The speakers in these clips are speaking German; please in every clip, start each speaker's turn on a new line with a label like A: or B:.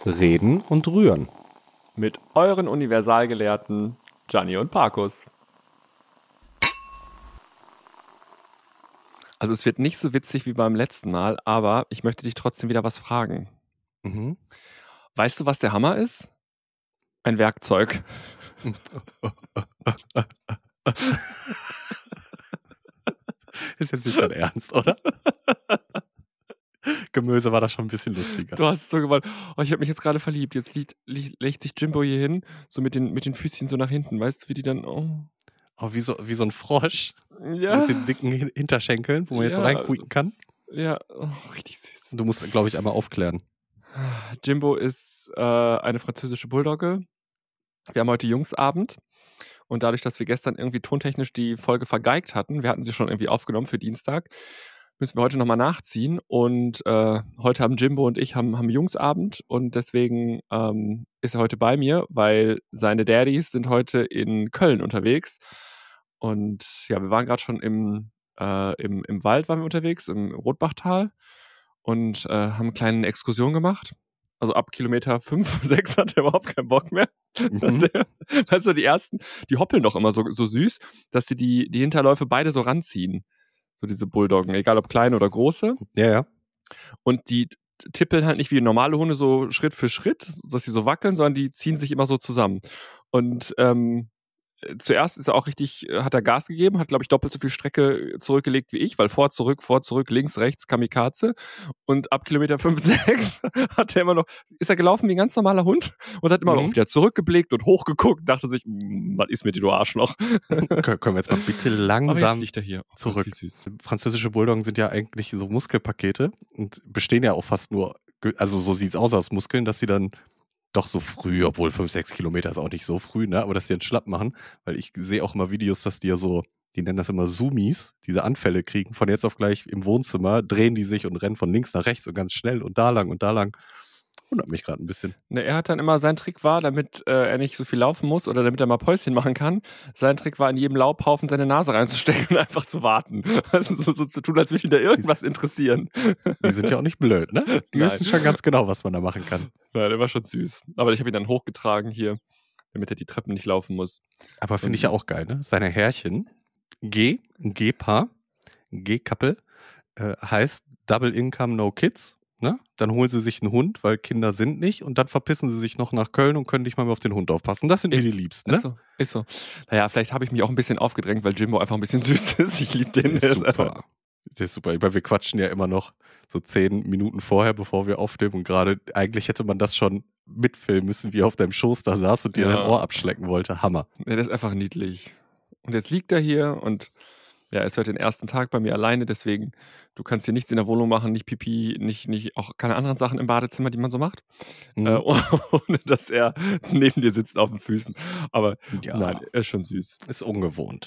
A: Reden und Rühren.
B: Mit euren Universalgelehrten Gianni und Parkus. Also es wird nicht so witzig wie beim letzten Mal, aber ich möchte dich trotzdem wieder was fragen.
A: Mhm.
B: Weißt du, was der Hammer ist? Ein Werkzeug.
A: Ist jetzt nicht dein Ernst, oder? Gemöse war da schon ein bisschen lustiger.
B: Du hast es so gemeint. Oh, ich habe mich jetzt gerade verliebt. Jetzt legt sich Jimbo hier hin, so mit den Füßchen so nach hinten. Weißt du, wie die dann... Oh.
A: Oh, wie so ein Frosch.
B: Ja.
A: So mit den dicken Hinterschenkeln, wo man jetzt so reinquieken kann.
B: Ja, oh, richtig süß.
A: Und du musst, glaube ich, einmal aufklären.
B: Jimbo ist eine französische Bulldogge. Wir haben heute Jungsabend. Und dadurch, dass wir gestern irgendwie tontechnisch die Folge vergeigt hatten, wir hatten sie schon irgendwie aufgenommen für Dienstag, müssen wir heute nochmal nachziehen. Und heute haben Jimbo und ich haben Jungsabend und deswegen ist er heute bei mir, weil seine Daddys sind heute in Köln unterwegs. Und ja, wir waren gerade schon im Wald waren wir unterwegs, im Rotbachtal und haben eine kleine Exkursion gemacht. Also ab Kilometer 5, 6 hat er überhaupt keinen Bock mehr. Weißt du, die ersten, die hoppeln doch immer so süß, dass sie die Hinterläufe beide so ranziehen. So diese Bulldoggen, egal ob kleine oder große.
A: Ja, ja.
B: Und die tippeln halt nicht wie normale Hunde so Schritt für Schritt, dass sie so wackeln, sondern die ziehen sich immer so zusammen. Und zuerst ist er auch richtig, hat er Gas gegeben, hat, glaube ich, doppelt so viel Strecke zurückgelegt wie ich, weil vor, zurück, links, rechts, Kamikaze. Und ab Kilometer 5, 6 hat er immer noch, ist er gelaufen wie ein ganz normaler Hund und hat immer noch wieder zurückgeblickt und hochgeguckt, dachte sich, was ist mit dir, du Arschloch?
A: Können wir jetzt mal bitte langsam
B: liegt er hier.
A: zurück.
B: Wie süß.
A: Französische Bulldoggen sind ja eigentlich so Muskelpakete und bestehen ja auch fast nur, also so sieht's aus Muskeln, dass sie dann doch so früh, obwohl 5, 6 Kilometer ist auch nicht so früh, ne? Aber dass die einen schlapp machen, weil ich sehe auch immer Videos, dass die ja so, die nennen das immer Zoomies, diese Anfälle kriegen, von jetzt auf gleich im Wohnzimmer, drehen die sich und rennen von links nach rechts und ganz schnell und da lang und da lang. Wundert mich gerade ein bisschen.
B: Ne, er hat dann immer, sein Trick war, damit er nicht so viel laufen muss oder damit er mal Päuschen machen kann, sein Trick war, in jedem Laubhaufen seine Nase reinzustecken und einfach zu warten. Also so zu tun, als würde ihn da irgendwas interessieren.
A: Die sind ja auch nicht blöd, ne? Die wissen schon ganz genau, was man da machen kann.
B: Nein, der war schon süß. Aber ich habe ihn dann hochgetragen hier, damit er die Treppen nicht laufen muss.
A: Aber finde ich ja auch geil, ne? Seine Herrchen, G-Paar, G-Couple, heißt Double Income No Kids. Ne? Dann holen sie sich einen Hund, weil Kinder sind nicht, und dann verpissen sie sich noch nach Köln und können nicht mal mehr auf den Hund aufpassen. Das sind mir die Liebsten, ne?
B: Ist so. Naja, vielleicht habe ich mich auch ein bisschen aufgedrängt, weil Jimbo einfach ein bisschen süß ist. Ich liebe den.
A: Der ist super. Der ist super. Weil wir quatschen ja immer noch so 10 Minuten vorher, bevor wir aufnehmen, und gerade eigentlich hätte man das schon mitfilmen müssen, wie er auf deinem Schoß da saß und dir dein Ohr abschlecken wollte. Hammer.
B: Ja, der ist einfach niedlich. Und jetzt liegt er hier und ja, er ist heute den ersten Tag bei mir alleine, deswegen, du kannst hier nichts in der Wohnung machen, nicht Pipi, nicht auch keine anderen Sachen im Badezimmer, die man so macht, ohne dass er neben dir sitzt auf den Füßen. Aber ja, nein, er ist schon süß.
A: Ist ungewohnt.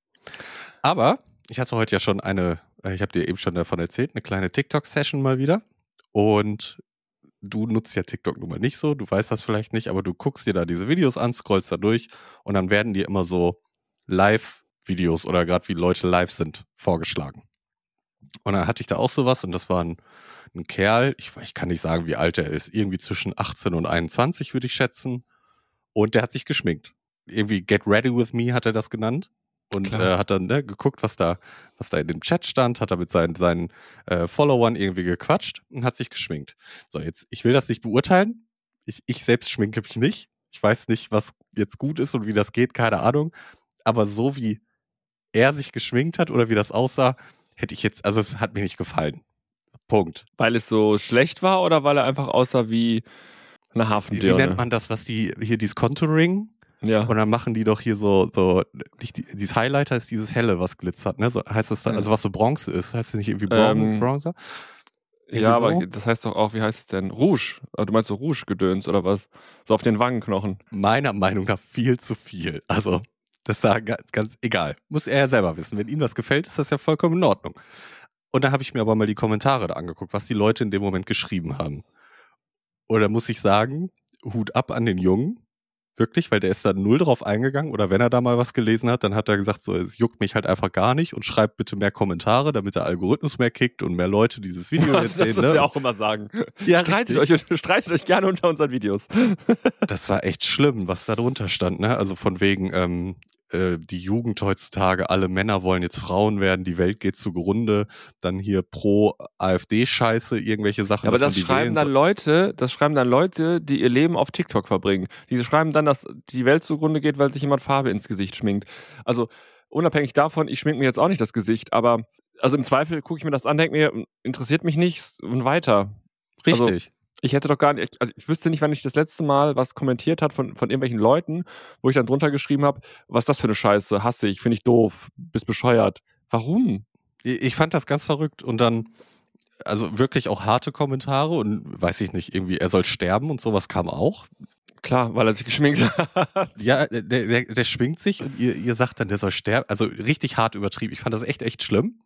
A: Aber ich hatte heute ja schon ich habe dir eben schon davon erzählt, eine kleine TikTok-Session mal wieder. Und du nutzt ja TikTok nun mal nicht so, du weißt das vielleicht nicht, aber du guckst dir da diese Videos an, scrollst da durch und dann werden dir immer so Live-Videos oder gerade wie Leute live sind vorgeschlagen. Und dann hatte ich da auch sowas und das war ein Kerl, ich kann nicht sagen, wie alt er ist, irgendwie zwischen 18 und 21 würde ich schätzen, und der hat sich geschminkt. Irgendwie Get Ready With Me hat er das genannt. Und hat dann geguckt, was da in dem Chat stand, hat er mit seinen Followern irgendwie gequatscht und hat sich geschminkt. So, jetzt, ich will das nicht beurteilen. Ich selbst schminke mich nicht. Ich weiß nicht, was jetzt gut ist und wie das geht, keine Ahnung. Aber so wie er sich geschminkt hat oder wie das aussah, hätte ich jetzt, also es hat mir nicht gefallen. Punkt.
B: Weil es so schlecht war oder weil er einfach aussah wie eine Hafendirne?
A: Wie nennt man das, was dieses Contouring?
B: Ja.
A: Und dann machen die doch hier so dieses Highlighter ist dieses helle, was glitzert, ne? So heißt das dann, also was so Bronze ist, heißt das nicht irgendwie Bronzer?
B: Ja, so? Aber das heißt doch auch, wie heißt es denn? Rouge. Also du meinst so Rouge-Gedöns oder was? So auf den Wangenknochen.
A: Meiner Meinung nach viel zu viel. Also, das ist ganz egal. Muss er ja selber wissen. Wenn ihm das gefällt, ist das ja vollkommen in Ordnung. Und da habe ich mir aber mal die Kommentare da angeguckt, was die Leute in dem Moment geschrieben haben. Und da muss ich sagen, Hut ab an den Jungen. Wirklich, weil der ist da null drauf eingegangen oder wenn er da mal was gelesen hat, dann hat er gesagt, so, es juckt mich halt einfach gar nicht und schreibt bitte mehr Kommentare, damit der Algorithmus mehr kickt und mehr Leute dieses Video jetzt sehen.
B: Das, was wir auch immer sagen.
A: Ja,
B: streitet euch gerne unter unseren Videos.
A: Das war echt schlimm, was da drunter stand, ne? Also von wegen, die Jugend heutzutage, alle Männer wollen jetzt Frauen werden, die Welt geht zugrunde, dann hier pro AfD-Scheiße, irgendwelche Sachen.
B: Ja, aber das schreiben dann Leute, die ihr Leben auf TikTok verbringen. Die schreiben dann, dass die Welt zugrunde geht, weil sich jemand Farbe ins Gesicht schminkt. Also unabhängig davon, ich schminke mir jetzt auch nicht das Gesicht, aber also im Zweifel gucke ich mir das an, denke mir, interessiert mich nicht und weiter.
A: Richtig.
B: Also, ich hätte doch gar nicht, also ich wüsste nicht, wann ich das letzte Mal was kommentiert hat von irgendwelchen Leuten, wo ich dann drunter geschrieben habe, was ist das für eine Scheiße, hasse ich, finde ich doof, bist bescheuert. Warum?
A: Ich fand das ganz verrückt und dann, also wirklich auch harte Kommentare und weiß ich nicht, irgendwie, er soll sterben und sowas kam auch.
B: Klar, weil er sich geschminkt hat.
A: Ja, der schminkt sich und ihr sagt dann, der soll sterben. Also richtig hart übertrieben. Ich fand das echt schlimm.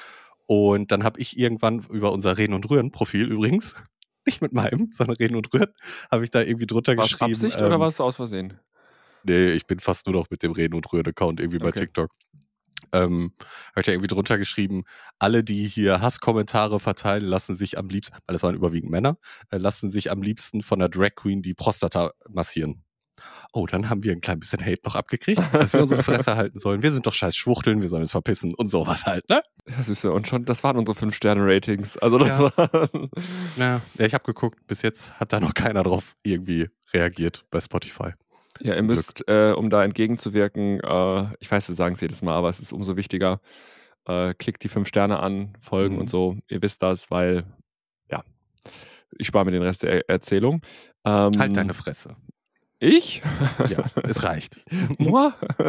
A: Und dann habe ich irgendwann über unser Reden und Rühren Profil übrigens, nicht mit meinem, sondern Reden und Rühren, habe ich da irgendwie drunter
B: War's
A: geschrieben.
B: Absicht oder war es aus Versehen?
A: Nee, ich bin fast nur noch mit dem Reden und Rühren-Account irgendwie bei TikTok. Habe ich da irgendwie drunter geschrieben, alle, die hier Hasskommentare verteilen, lassen sich am liebsten, weil das waren überwiegend Männer, lassen sich am liebsten von der Drag Queen die Prostata massieren. Oh, dann haben wir ein klein bisschen Hate noch abgekriegt, dass wir unsere Fresse halten sollen. Wir sind doch scheiß Schwuchteln, wir sollen uns verpissen und sowas halt, ne?
B: Ja, süße. Und schon, das waren unsere 5-Sterne-Ratings. Also das war
A: ja, ich habe geguckt, bis jetzt hat da noch keiner drauf irgendwie reagiert bei Spotify.
B: Ja, ihr müsst, um da entgegenzuwirken, ich weiß, wir sagen es jedes Mal, aber es ist umso wichtiger, klickt die 5 Sterne an, folgen und so. Ihr wisst das, weil, ja, ich spare mir den Rest der Erzählung.
A: Halt deine Fresse.
B: Ich?
A: Ja, es reicht.
B: Moi?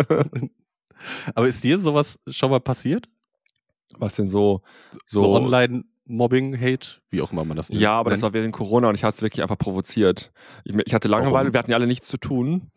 A: Aber ist dir sowas schon mal passiert?
B: Was denn so
A: Online-Mobbing, Hate, wie auch immer man das nennt?
B: Ja, aber das war während Corona und ich hatte es wirklich einfach provoziert. Ich hatte Langeweile, wir hatten ja alle nichts zu tun.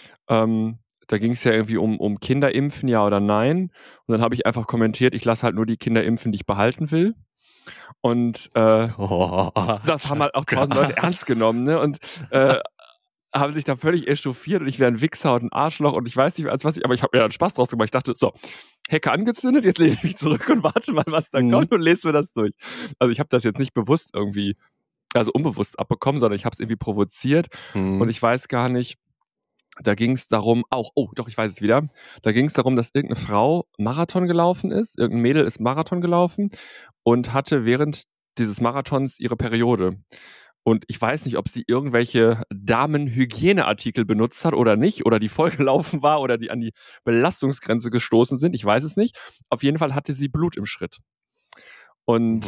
B: Da ging es ja irgendwie um Kinder impfen, ja oder nein. Und dann habe ich einfach kommentiert, ich lasse halt nur die Kinder impfen, die ich behalten will. Und das haben halt auch 1000 Leute ernst genommen, ne? Und haben sich da völlig echauffiert und ich wäre ein Wichser und ein Arschloch und ich weiß nicht, als was ich, aber ich habe mir dann Spaß draus gemacht. Ich dachte, so, Hecke angezündet, jetzt lehne ich mich zurück und warte mal, was da kommt und lese mir das durch. Also ich habe das jetzt nicht bewusst irgendwie, also unbewusst abbekommen, sondern ich habe es irgendwie provoziert und ich weiß gar nicht, da ging es darum, ich weiß es wieder, da ging es darum, dass irgendeine Frau Marathon gelaufen ist, irgendein Mädel ist Marathon gelaufen und hatte während dieses Marathons ihre Periode. Und ich weiß nicht, ob sie irgendwelche Damenhygieneartikel benutzt hat oder nicht, oder die vollgelaufen war oder die an die Belastungsgrenze gestoßen sind. Ich weiß es nicht. Auf jeden Fall hatte sie Blut im Schritt. Und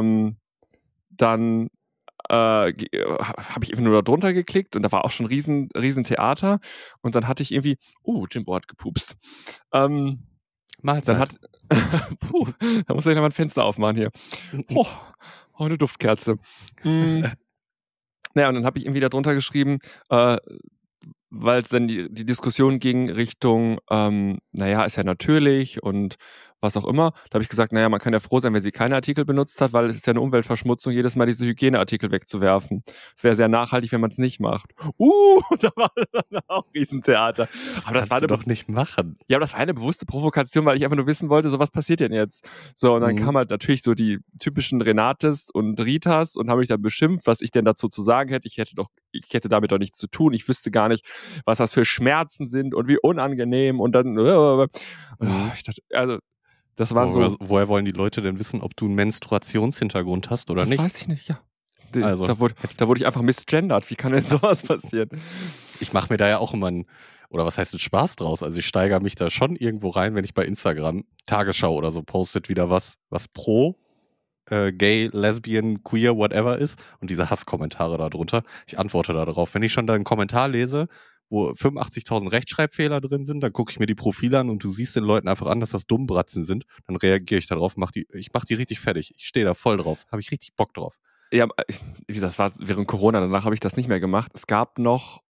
B: dann habe ich einfach nur da drunter geklickt und da war auch schon riesen Theater. Und dann hatte ich irgendwie, Jimbo hat gepupst.
A: Mahlzeit.
B: Da muss ich noch mal ein Fenster aufmachen hier. Eine Duftkerze. Naja, und dann habe ich irgendwie da drunter geschrieben, weil es dann die Diskussion ging Richtung, ist ja natürlich und was auch immer. Da habe ich gesagt, man kann ja froh sein, wenn sie keine Artikel benutzt hat, weil es ist ja eine Umweltverschmutzung, jedes Mal diese Hygieneartikel wegzuwerfen. Es wäre sehr nachhaltig, wenn man es nicht macht. Da war dann auch Riesentheater.
A: Aber das war doch nicht machen.
B: Ja, aber das war eine bewusste Provokation, weil ich einfach nur wissen wollte, so was passiert denn jetzt? So, und dann kam halt natürlich so die typischen Renates und Ritas und haben mich dann beschimpft, was ich denn dazu zu sagen hätte. Ich hätte damit doch nichts zu tun. Ich wüsste gar nicht, was das für Schmerzen sind und wie unangenehm und dann, ich dachte, also, das waren so.
A: Woher wollen die Leute denn wissen, ob du einen Menstruationshintergrund hast oder nicht?
B: Das weiß ich nicht, ja. Da wurde ich einfach misgendert. Wie kann denn sowas passieren?
A: Ich mache mir da ja auch immer oder was heißt ein Spaß draus? Also ich steigere mich da schon irgendwo rein, wenn ich bei Instagram Tagesschau oder so postet wieder was pro gay, lesbian, queer, whatever ist und diese Hasskommentare da drunter. Ich antworte da drauf. Wenn ich schon da einen Kommentar lese, wo 85.000 Rechtschreibfehler drin sind, dann gucke ich mir die Profile an und du siehst den Leuten einfach an, dass das Dummbratzen sind. Dann reagiere ich darauf, ich mach die richtig fertig. Ich stehe da voll drauf. Habe ich richtig Bock drauf.
B: Ja, wie gesagt, das war während Corona, danach habe ich das nicht mehr gemacht. Es gab noch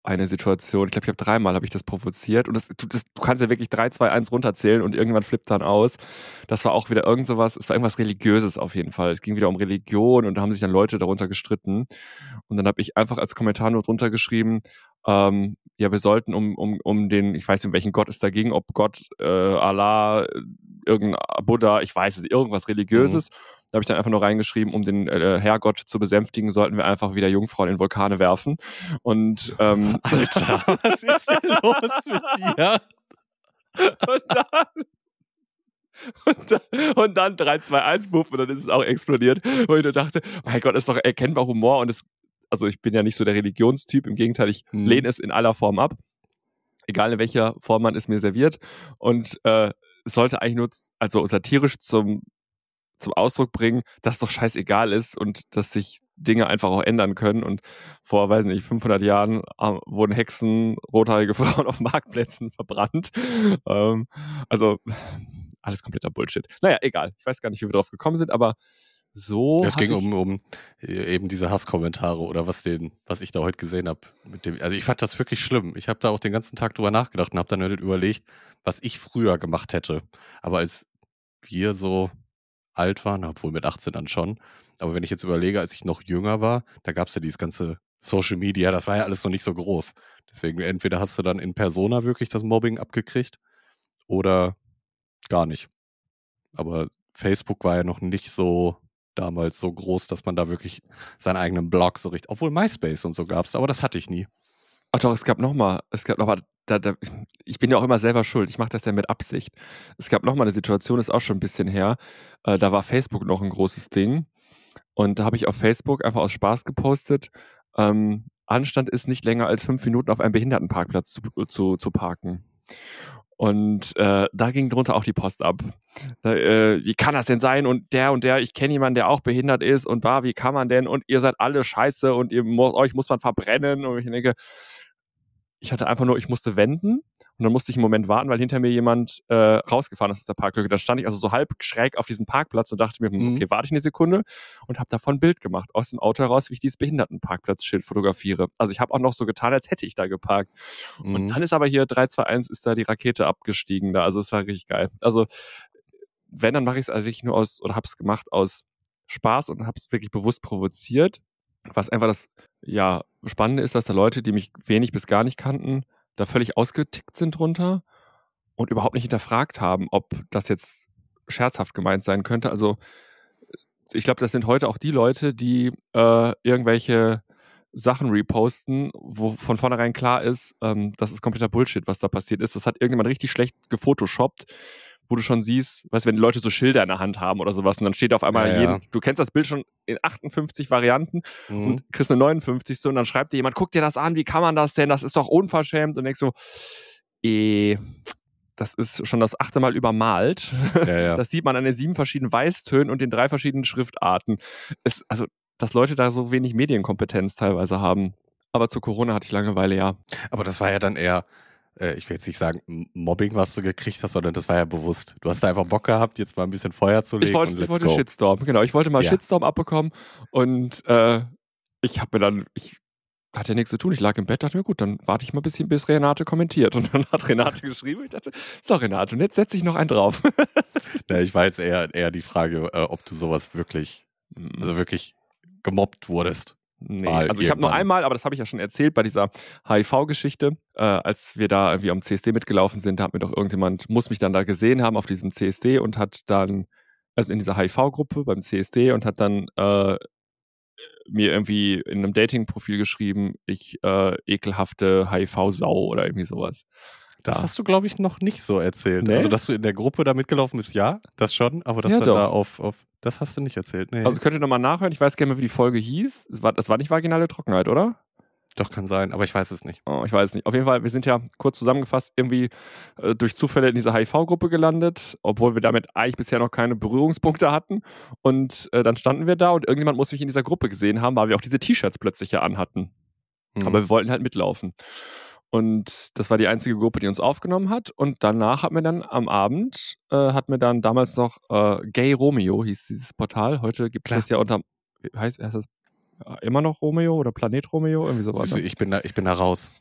B: eine Situation, ich glaube, ich habe 3-mal habe ich das provoziert und du kannst ja wirklich 3, 2, 1 runterzählen und irgendwann flippt dann aus. Das war auch wieder irgend sowas, es war irgendwas Religiöses auf jeden Fall. Es ging wieder um Religion und da haben sich dann Leute darunter gestritten. Und dann habe ich einfach als Kommentar nur drunter geschrieben, ja, wir sollten um den, ich weiß nicht, um welchen Gott es da ging, ob Gott, Allah, irgendein Buddha, ich weiß nicht, irgendwas Religiöses. Da habe ich dann einfach nur reingeschrieben, um den Herrgott zu besänftigen, sollten wir einfach wieder Jungfrauen in Vulkane werfen. Und
A: Alter, was ist denn los mit dir?
B: Und dann 3, 2, 1 Puff und dann ist es auch explodiert. Wo ich nur dachte, mein Gott, ist doch erkennbar Humor und also ich bin ja nicht so der Religionstyp, im Gegenteil, ich lehne es in aller Form ab. Egal in welcher Form man es mir serviert. Und es sollte eigentlich nur satirisch zum Ausdruck bringen, dass es doch scheißegal ist und dass sich Dinge einfach auch ändern können. Und vor, weiß nicht, 500 Jahren wurden Hexen, rothaarige Frauen auf Marktplätzen verbrannt. Also alles kompletter Bullshit. Naja, egal. Ich weiß gar nicht, wie wir drauf gekommen sind, aber so.
A: Es ging um eben diese Hasskommentare oder was ich da heute gesehen habe. Also ich fand das wirklich schlimm. Ich habe da auch den ganzen Tag drüber nachgedacht und habe dann halt überlegt, was ich früher gemacht hätte. Aber als wir so alt waren, obwohl mit 18 dann schon. Aber wenn ich jetzt überlege, als ich noch jünger war, da gab es ja dieses ganze Social Media, das war ja alles noch nicht so groß. Deswegen entweder hast du dann in Persona wirklich das Mobbing abgekriegt oder gar nicht. Aber Facebook war ja noch nicht so damals so groß, dass man da wirklich seinen eigenen Blog so richtig, obwohl MySpace und so gab's, aber das hatte ich nie.
B: Ach doch, es gab noch mal, ich bin ja auch immer selber schuld, ich mache das ja mit Absicht. Es gab noch mal eine Situation, ist auch schon ein bisschen her, da war Facebook noch ein großes Ding und da habe ich auf Facebook einfach aus Spaß gepostet, Anstand ist nicht länger als 5 Minuten auf einem Behindertenparkplatz zu parken. Und da ging drunter auch die Post ab. Wie kann das denn sein? Und der, ich kenne jemanden, der auch behindert ist und wie kann man denn? Und ihr seid alle scheiße und euch muss man verbrennen. Und ich denke, ich musste wenden und dann musste ich einen Moment warten, weil hinter mir jemand rausgefahren ist aus der Parklücke. Dann stand ich also so halb schräg auf diesem Parkplatz und dachte mir, okay, warte ich eine Sekunde und habe davon ein Bild gemacht aus dem Auto heraus, wie ich dieses Behindertenparkplatzschild fotografiere. Also ich habe auch noch so getan, als hätte ich da geparkt. Und dann ist aber hier 3, 2, 1 ist da die Rakete abgestiegen da. Also es war richtig geil. Also wenn, dann mache ich es eigentlich nur habe es gemacht aus Spaß und habe es wirklich bewusst provoziert. Was einfach das Spannende ist, dass da Leute, die mich wenig bis gar nicht kannten, da völlig ausgetickt sind drunter und überhaupt nicht hinterfragt haben, ob das jetzt scherzhaft gemeint sein könnte. Also ich glaube, das sind heute auch die Leute, die irgendwelche Sachen reposten, wo von vornherein klar ist, das ist kompletter Bullshit, was da passiert ist. Das hat irgendjemand richtig schlecht gefotoshoppt, wo du schon siehst, weißt du, wenn die Leute so Schilder in der Hand haben oder sowas und dann steht auf einmal du kennst das Bild schon in 58 Varianten und kriegst eine 59. Und dann schreibt dir jemand, guck dir das an, wie kann man das denn? Das ist doch unverschämt. Und denkst so, das ist schon das 8. Mal übermalt. Ja. Das sieht man an den 7 verschiedenen Weißtönen und den 3 verschiedenen Schriftarten. Also, dass Leute da so wenig Medienkompetenz teilweise haben. Aber zu Corona hatte ich Langeweile, ja.
A: Aber das war ja dann eher, ich will jetzt nicht sagen Mobbing, was du gekriegt hast, sondern das war ja bewusst. Du hast da einfach Bock gehabt, jetzt mal ein bisschen Feuer zu legen und let's go.
B: Ich wollte Shitstorm, genau. Ich wollte mal Shitstorm abbekommen und ich hatte ja nichts zu tun. Ich lag im Bett, dachte mir, gut, dann warte ich mal ein bisschen, bis Renate kommentiert. Und dann hat Renate geschrieben. Ich dachte, so Renate, und jetzt setze ich noch einen drauf.
A: Ja, ich war jetzt eher die Frage, ob du sowas wirklich gemobbt wurdest.
B: Nee, also ich habe nur einmal, aber das habe ich ja schon erzählt, bei dieser HIV-Geschichte, als wir da irgendwie am CSD mitgelaufen sind, da hat mir doch irgendjemand, muss mich dann da gesehen haben auf diesem CSD und hat dann, also in dieser HIV-Gruppe beim CSD und hat dann mir irgendwie in einem Dating-Profil geschrieben, ich ekelhafte HIV-Sau oder irgendwie sowas.
A: Das hast du, glaube ich, noch nicht so erzählt. Nee? Also, dass du in der Gruppe da mitgelaufen bist, ja, das schon, aber dass dann da auf das hast du nicht erzählt. Nee.
B: Also könnt ihr nochmal nachhören, ich weiß gerne mal, wie die Folge hieß. Das war nicht vaginale Trockenheit, oder?
A: Doch, kann sein, aber ich weiß es nicht.
B: Oh, ich weiß es nicht. Auf jeden Fall, wir sind ja kurz zusammengefasst irgendwie durch Zufälle in dieser HIV-Gruppe gelandet, obwohl wir damit eigentlich bisher noch keine Berührungspunkte hatten. Und dann standen wir da und irgendjemand muss mich in dieser Gruppe gesehen haben, weil wir auch diese T-Shirts plötzlich ja anhatten. Aber wir wollten halt mitlaufen. Und das war die einzige Gruppe, die uns aufgenommen hat. Und danach hat mir dann am Abend, damals noch Gay Romeo, hieß dieses Portal. Heute gibt es das ja unter, heißt das immer noch Romeo oder Planet Romeo? Irgendwie sowas.
A: Ich bin da raus.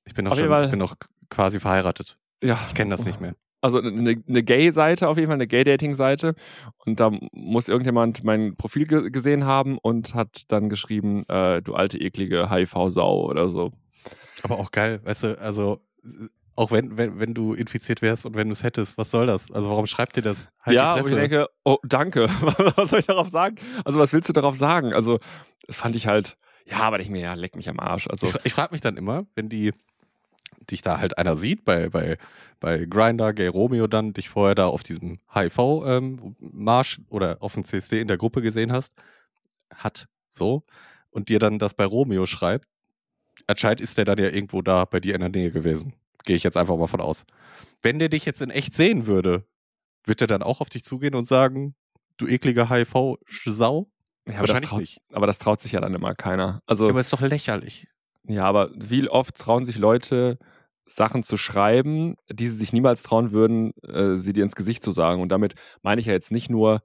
A: Ich bin
B: Auf jeden Fall.
A: noch quasi verheiratet.
B: Ja.
A: Ich kenne das nicht mehr.
B: Also eine Gay-Seite auf jeden Fall, eine Gay-Dating-Seite. Und da muss irgendjemand mein Profil gesehen haben und hat dann geschrieben, du alte, eklige HIV-Sau oder so.
A: Aber auch geil, weißt du, also auch wenn du infiziert wärst und wenn du es hättest, was soll das? Also warum schreibt ihr das? Halt
B: ja,
A: die
B: und
A: Fresse.
B: ich denke, oh, danke. Was soll ich darauf sagen? Also was willst du darauf sagen? Also das fand ich halt, ja, aber ich mir, ja, leck mich am Arsch. Also
A: Ich frage mich dann immer, wenn dich da halt einer sieht, bei Grindr, Gay Romeo dann, dich vorher da auf diesem HIV-Marsch oder auf dem CSD in der Gruppe gesehen hast, und dir dann das bei Romeo schreibt, anscheinend ist der dann ja irgendwo da bei dir in der Nähe gewesen. Gehe ich jetzt einfach mal von aus. Wenn der dich jetzt in echt sehen würde, wird der dann auch auf dich zugehen und sagen, du eklige HIV-Sau?
B: ja,
A: Wahrscheinlich nicht.
B: Aber das traut sich ja dann immer keiner. Also,
A: Aber ist doch lächerlich.
B: ja, aber wie oft trauen sich Leute, Sachen zu schreiben, die sie sich niemals trauen würden, sie dir ins Gesicht zu sagen. Und damit meine ich ja jetzt nicht nur,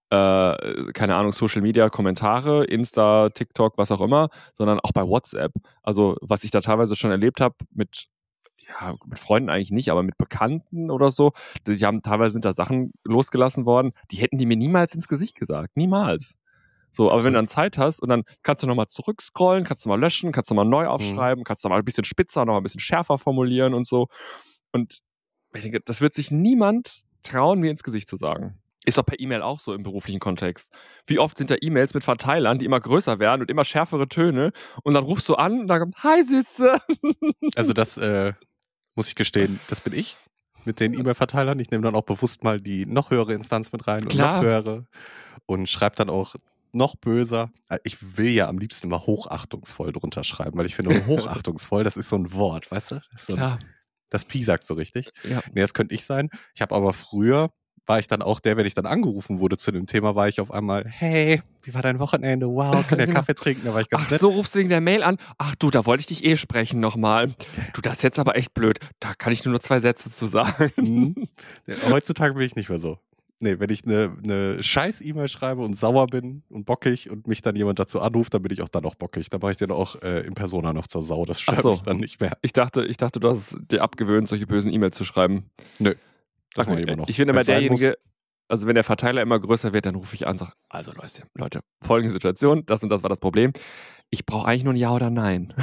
B: keine Ahnung, Social Media, Kommentare, Insta, TikTok, was auch immer, sondern auch bei WhatsApp. Also, was ich da teilweise schon erlebt habe mit Freunden eigentlich nicht, aber mit Bekannten oder so, teilweise sind da Sachen losgelassen worden, die hätten die mir niemals ins Gesicht gesagt. Niemals. So, aber wenn du dann Zeit hast und dann kannst du nochmal zurückscrollen, kannst du mal löschen, kannst du mal neu aufschreiben, kannst du mal ein bisschen spitzer, noch ein bisschen schärfer formulieren und so. Und ich denke, das wird sich niemand trauen, mir ins Gesicht zu sagen. Ist doch per E-Mail auch so im beruflichen Kontext. Wie oft sind da E-Mails mit Verteilern, die immer größer werden und immer schärfere Töne und dann rufst du an und dann kommt, hi Süße.
A: Also das muss ich gestehen, das bin ich mit den E-Mail-Verteilern. Ich nehme dann auch bewusst mal die noch höhere Instanz mit rein und noch höhere und schreibe dann auch noch böser. Ich will ja am liebsten immer hochachtungsvoll drunter schreiben, weil ich finde, hochachtungsvoll, das ist so ein Wort, weißt du? Das, ist das piesackt so richtig.
B: Ja.
A: Nee, das könnte ich sein. Ich habe aber früher, war ich dann auch der, wenn ich dann angerufen wurde zu dem Thema, war ich auf einmal, hey, wie war dein Wochenende? Wow, können wir Kaffee trinken? Da war ich ganz nett.
B: So rufst du wegen der Mail an. Ach du, da wollte ich dich sprechen nochmal. Du, das ist jetzt aber echt blöd. Da kann ich nur noch 2 Sätze zu sagen.
A: Heutzutage bin ich nicht mehr so. Nee, wenn ich eine scheiß E-Mail schreibe und sauer bin und bockig und mich dann jemand dazu anruft, dann bin ich auch dann auch bockig. Dann mache ich den auch in Persona noch zur Sau. Das stört mich dann nicht mehr.
B: Ich dachte, du hast dir abgewöhnt, solche bösen E-Mails zu schreiben.
A: Nö, das mache ich immer noch.
B: Ich finde immer derjenige, also wenn der Verteiler immer größer wird, dann rufe ich an und sage, also Leute, folgende Situation, das und das war das Problem. Ich brauche eigentlich nur ein Ja oder Nein.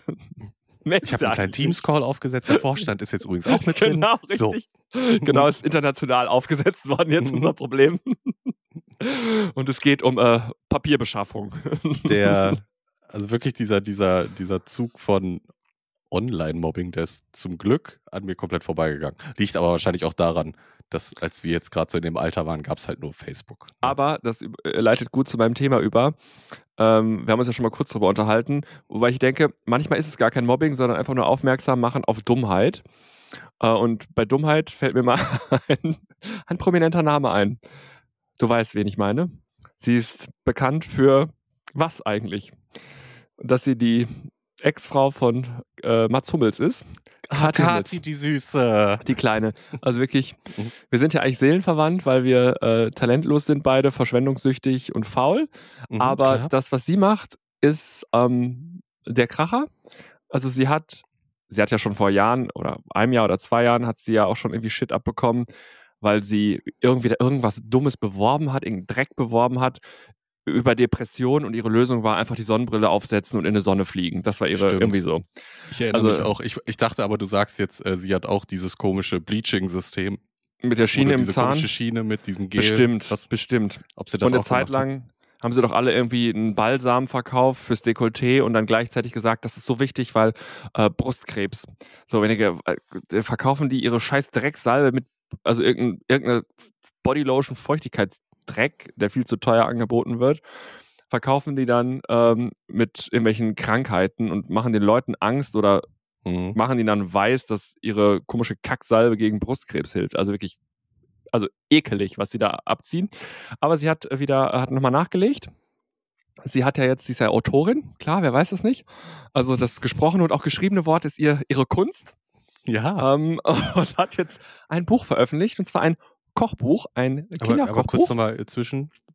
A: Ich habe einen kleinen Teams-Call aufgesetzt. Der Vorstand ist jetzt übrigens auch mit drin.
B: Genau, richtig. So. Genau, ist international aufgesetzt worden jetzt unser Problem. Und es geht um Papierbeschaffung.
A: Also wirklich dieser Zug von Online-Mobbing, der ist zum Glück an mir komplett vorbeigegangen. Liegt aber wahrscheinlich auch daran, dass als wir jetzt gerade so in dem Alter waren, gab es halt nur Facebook.
B: Aber das leitet gut zu meinem Thema über. Wir haben uns ja schon mal kurz drüber unterhalten, wobei ich denke, manchmal ist es gar kein Mobbing, sondern einfach nur aufmerksam machen auf Dummheit. Und bei Dummheit fällt mir mal ein prominenter Name ein. Du weißt, wen ich meine. Sie ist bekannt für was eigentlich? Dass sie die Ex-Frau von Mats Hummels ist.
A: Kathi, die Süße.
B: Die Kleine. Also wirklich, wir sind ja eigentlich seelenverwandt, weil wir talentlos sind beide, verschwendungssüchtig und faul. Aber klar. Das, was sie macht, ist der Kracher. Also sie hat ja schon vor Jahren oder einem Jahr oder 2 Jahren hat sie ja auch schon irgendwie Shit abbekommen, weil sie irgendwas Dummes beworben hat, irgendeinen Dreck beworben hat über Depressionen und ihre Lösung war einfach die Sonnenbrille aufsetzen und in eine Sonne fliegen. Das war ihre irgendwie so.
A: Ich erinnere mich auch. Ich dachte aber, du sagst jetzt, sie hat auch dieses komische Bleaching-System.
B: Mit der Schiene im Zahn.
A: Diese komische Schiene mit diesem Gel.
B: Bestimmt.
A: Ob sie das
B: und eine Zeit lang haben sie doch alle irgendwie einen Balsam verkauft fürs Dekolleté und dann gleichzeitig gesagt, das ist so wichtig, weil Brustkrebs. So wenige verkaufen die ihre scheiß Drecksalbe mit, also irgendeine Bodylotion Feuchtigkeitsdreck, der viel zu teuer angeboten wird, verkaufen die dann mit irgendwelchen Krankheiten und machen den Leuten Angst oder machen die dann weiß, dass ihre komische Kacksalbe gegen Brustkrebs hilft. Also wirklich, also ekelig, was sie da abziehen. Aber sie hat nochmal nachgelegt. Sie ist ja Autorin, klar, wer weiß das nicht. Also das gesprochene und auch geschriebene Wort ist ihre Kunst.
A: Ja.
B: Und hat jetzt ein Buch veröffentlicht, und zwar ein Kochbuch, ein Kinderkochbuch.
A: Aber kurz nochmal zwischen,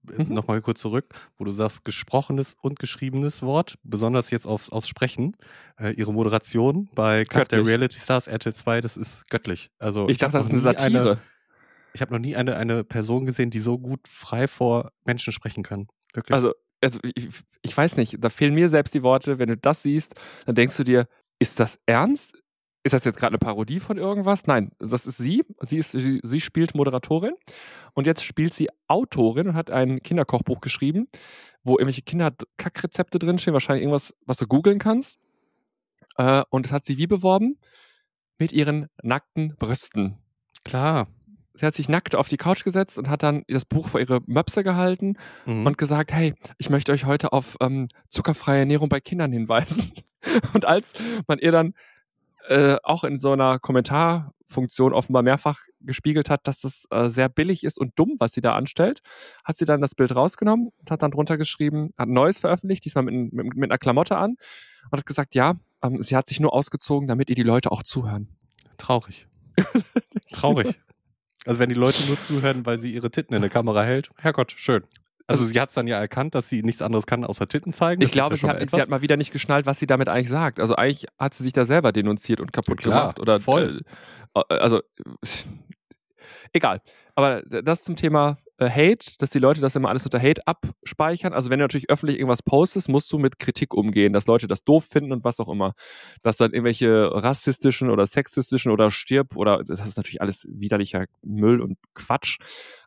A: nochmal kurz zurück, wo du sagst, gesprochenes und geschriebenes Wort, besonders jetzt aufs Sprechen. Ihre Moderation bei Kampf der Reality Stars RTL 2, das ist göttlich. Also
B: Ich dachte, das ist eine Satire.
A: Ich habe noch nie eine Person gesehen, die so gut frei vor Menschen sprechen kann. Wirklich.
B: Also ich weiß nicht, da fehlen mir selbst die Worte. Wenn du das siehst, dann denkst du dir, ist das ernst? Ist das jetzt gerade eine Parodie von irgendwas? Nein, das ist sie. Sie spielt Moderatorin und jetzt spielt sie Autorin und hat ein Kinderkochbuch geschrieben, wo irgendwelche Kinderkackrezepte drinstehen, wahrscheinlich irgendwas, was du googeln kannst. Und das hat sie wie beworben? Mit ihren nackten Brüsten.
A: Klar.
B: Sie hat sich nackt auf die Couch gesetzt und hat dann das Buch vor ihre Möpse gehalten und gesagt, hey, ich möchte euch heute auf zuckerfreie Ernährung bei Kindern hinweisen. Und als man ihr dann auch in so einer Kommentarfunktion offenbar mehrfach gespiegelt hat, dass das sehr billig ist und dumm, was sie da anstellt, hat sie dann das Bild rausgenommen und hat dann drunter geschrieben, hat ein neues veröffentlicht, diesmal mit einer Klamotte an und hat gesagt, ja, sie hat sich nur ausgezogen, damit ihr die Leute auch zuhören.
A: Traurig. Traurig. Also wenn die Leute nur zuhören, weil sie ihre Titten in der Kamera hält, Herrgott, schön. Also sie hat es dann ja erkannt, dass sie nichts anderes kann, außer Titten zeigen.
B: Ich glaube, sie hat mal wieder nicht geschnallt, was sie damit eigentlich sagt. Also eigentlich hat sie sich da selber denunziert und kaputt gemacht. Oder
A: voll.
B: Also egal. Aber das zum Thema Hate, dass die Leute das immer alles unter Hate abspeichern. Also wenn du natürlich öffentlich irgendwas postest, musst du mit Kritik umgehen, dass Leute das doof finden und was auch immer. Dass dann irgendwelche rassistischen oder sexistischen oder Stirb oder das ist natürlich alles widerlicher Müll und Quatsch.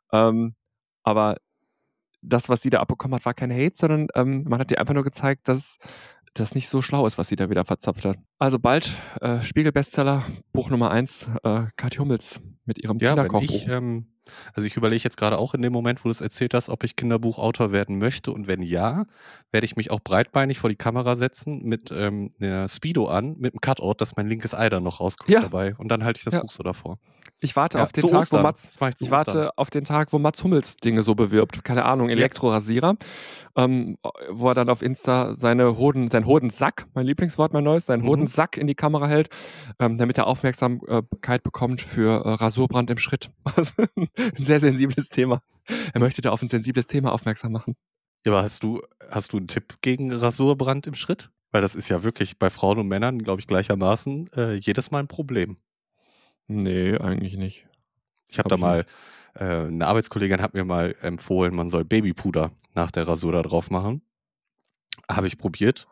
B: Aber das, was sie da abbekommen hat, war kein Hate, sondern man hat ihr einfach nur gezeigt, dass das nicht so schlau ist, was sie da wieder verzapft hat. Also bald Spiegel-Bestseller, Buch Nummer 1, Kathi Hummels mit ihrem Kinderkochbuch.
A: Also ich überlege jetzt gerade auch in dem Moment, wo du es erzählt hast, ob ich Kinderbuchautor werden möchte und wenn ja, werde ich mich auch breitbeinig vor die Kamera setzen mit einer Speedo an, mit einem Cutout, dass mein linkes Ei dann noch rauskommt dabei und dann halte ich das Buch so davor.
B: Ich warte auf den Tag, wo Mats Hummels Dinge so bewirbt. Keine Ahnung, Elektrorasierer. Wo er dann auf Insta seinen Hodensack, mein Lieblingswort, mein neues, seinen Hodensack in die Kamera hält, damit er Aufmerksamkeit bekommt für Rasurbrand im Schritt. Also ein sehr sensibles Thema. Er möchte da auf ein sensibles Thema aufmerksam machen.
A: Ja, aber hast du einen Tipp gegen Rasurbrand im Schritt? Weil das ist ja wirklich bei Frauen und Männern, glaube ich, gleichermaßen jedes Mal ein Problem.
B: Nee, eigentlich nicht.
A: Ich habe da mal, eine Arbeitskollegin hat mir mal empfohlen, man soll Babypuder nach der Rasur da drauf machen. Habe ich probiert.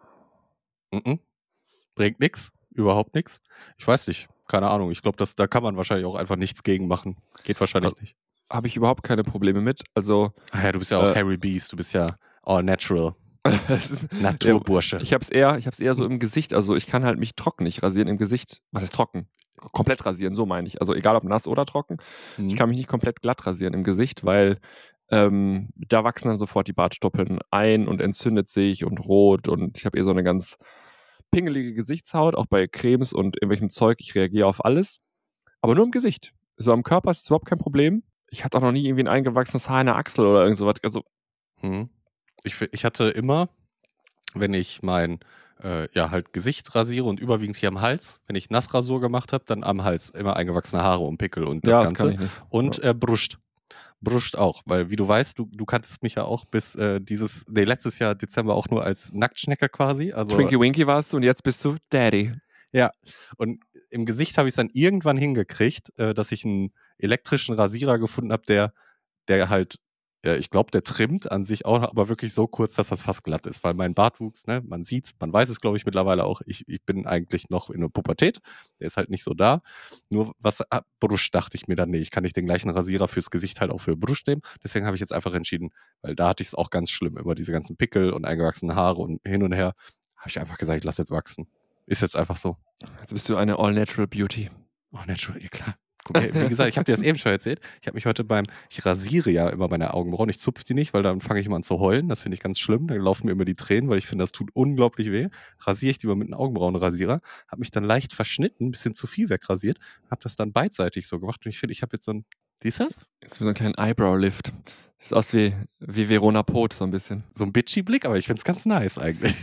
A: Bringt nichts, überhaupt nichts. Ich weiß nicht, keine Ahnung. Ich glaube, da kann man wahrscheinlich auch einfach nichts gegen machen. Geht wahrscheinlich nicht.
B: Habe ich überhaupt keine Probleme mit. Also,
A: ja, du bist ja auch Harry Beast, du bist ja all natural. Naturbursche.
B: Ich hab's eher so im Gesicht. Also ich kann halt mich trocken nicht rasieren im Gesicht. Was ist trocken? Komplett rasieren, so meine ich. Also egal ob nass oder trocken. Ich kann mich nicht komplett glatt rasieren im Gesicht, weil da wachsen dann sofort die Bartstoppeln ein und entzündet sich und rot und ich habe eher so eine ganz pingelige Gesichtshaut, auch bei Cremes und irgendwelchem Zeug. Ich reagiere auf alles, aber nur im Gesicht. So am Körper ist es überhaupt kein Problem. Ich hatte auch noch nie irgendwie ein eingewachsenes Haar in der Achsel oder irgend sowas. Also
A: ich hatte immer, wenn ich mein halt Gesicht rasiere und überwiegend hier am Hals, wenn ich Nassrasur gemacht habe, dann am Hals immer eingewachsene Haare und Pickel und das Ganze.
B: Kann ich nicht.
A: Und Brust. Brust auch, weil wie du weißt, du kanntest mich ja auch bis letztes Jahr Dezember auch nur als Nacktschnecke quasi. Also,
B: Twinkie Winky warst du und jetzt bist du Daddy.
A: Ja, und im Gesicht habe ich es dann irgendwann hingekriegt, dass ich einen elektrischen Rasierer gefunden habe, der halt, ich glaube, der trimmt an sich auch, aber wirklich so kurz, dass das fast glatt ist, weil mein Bartwuchs, ne, man sieht's, man weiß es, glaube ich, mittlerweile auch, ich bin eigentlich noch in der Pubertät, der ist halt nicht so da, nur Brust dachte ich mir dann, nee, ich kann nicht den gleichen Rasierer fürs Gesicht halt auch für Brust nehmen, deswegen habe ich jetzt einfach entschieden, weil da hatte ich es auch ganz schlimm, immer diese ganzen Pickel und eingewachsene Haare und hin und her, habe ich einfach gesagt, ich lasse jetzt wachsen. Ist jetzt einfach so.
B: Jetzt bist du eine All-Natural Beauty.
A: All-Natural, ja klar. Guck mal, wie gesagt, ich habe dir das eben schon erzählt. Ich habe mich heute ich rasiere ja immer meine Augenbrauen. Ich zupfe die nicht, weil dann fange ich immer an zu heulen. Das finde ich ganz schlimm. Da laufen mir immer die Tränen, weil ich finde, das tut unglaublich weh. Rasiere ich die immer mit einem Augenbrauenrasierer. Habe mich dann leicht verschnitten, ein bisschen zu viel wegrasiert. Habe das dann beidseitig so gemacht. Und ich finde, ich habe jetzt so ein... Siehst du das?
B: Jetzt wie so einen kleinen Eyebrow-Lift. Sieht aus wie Verona Poth so ein bisschen.
A: So ein bitchy Blick, aber ich finde es ganz nice eigentlich.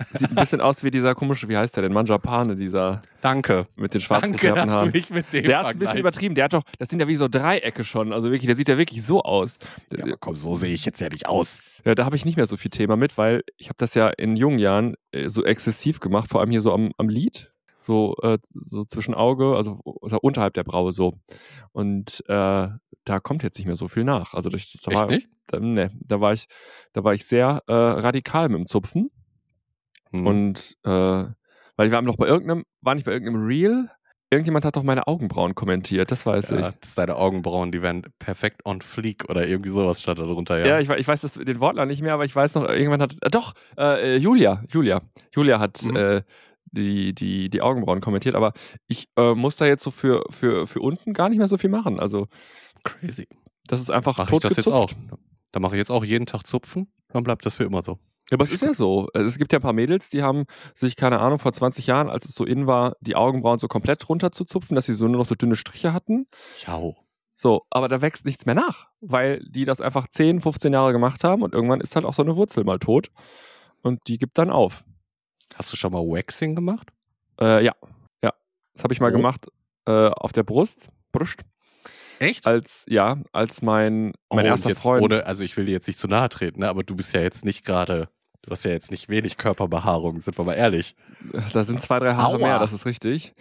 B: Sieht ein bisschen aus wie dieser komische, wie heißt der denn? Manjapane, dieser
A: Danke.
B: mit den schwarzen
A: Danke,
B: gefärbten
A: dass du
B: Haaren.
A: mich mit dem
B: Der hat es ein bisschen übertrieben. Der hat doch, das sind ja wie so Dreiecke schon. Also wirklich, der sieht ja wirklich so aus.
A: Ja, aber komm, so sehe ich jetzt ja nicht aus.
B: Ja, da habe ich nicht mehr so viel Thema mit, weil ich habe das ja in jungen Jahren so exzessiv gemacht, vor allem hier so am Lid. So zwischen Auge, also unterhalb der Braue so. Und da kommt jetzt nicht mehr so viel nach. Also
A: Echt nicht?
B: Da war ich sehr radikal mit dem Zupfen. Und weil wir haben noch war nicht bei irgendeinem Reel. Irgendjemand hat doch meine Augenbrauen kommentiert, das weiß ich.
A: Das deine Augenbrauen, die werden perfekt on fleek oder irgendwie sowas stand da drunter, ja.
B: Ja, ich weiß den Wortlaut nicht mehr, aber ich weiß noch, irgendwann hat, Julia hat die Augenbrauen kommentiert, aber ich muss da jetzt so für unten gar nicht mehr so viel machen. Also
A: crazy.
B: Das ist einfach
A: Mach ich das jetzt auch. Da mache ich jetzt auch jeden Tag Zupfen, dann bleibt das für immer so.
B: Ja, aber es ist ja so. Es gibt ja ein paar Mädels, die haben sich, keine Ahnung, vor 20 Jahren, als es so in war, die Augenbrauen so komplett runter zu zupfen, dass sie so nur noch so dünne Striche hatten.
A: Jau.
B: So, aber da wächst nichts mehr nach, weil die das einfach 10, 15 Jahre gemacht haben und irgendwann ist halt auch so eine Wurzel mal tot und die gibt dann auf.
A: Hast du schon mal Waxing gemacht?
B: Ja. Das habe ich mal gemacht auf der Brust.
A: Echt?
B: Als mein erster Freund.
A: Also ich will dir jetzt nicht zu nahe treten, ne? Aber du bist ja jetzt nicht gerade, du hast ja jetzt nicht wenig Körperbehaarung, sind wir mal ehrlich.
B: Da sind 2, 3 Haare mehr, das ist richtig.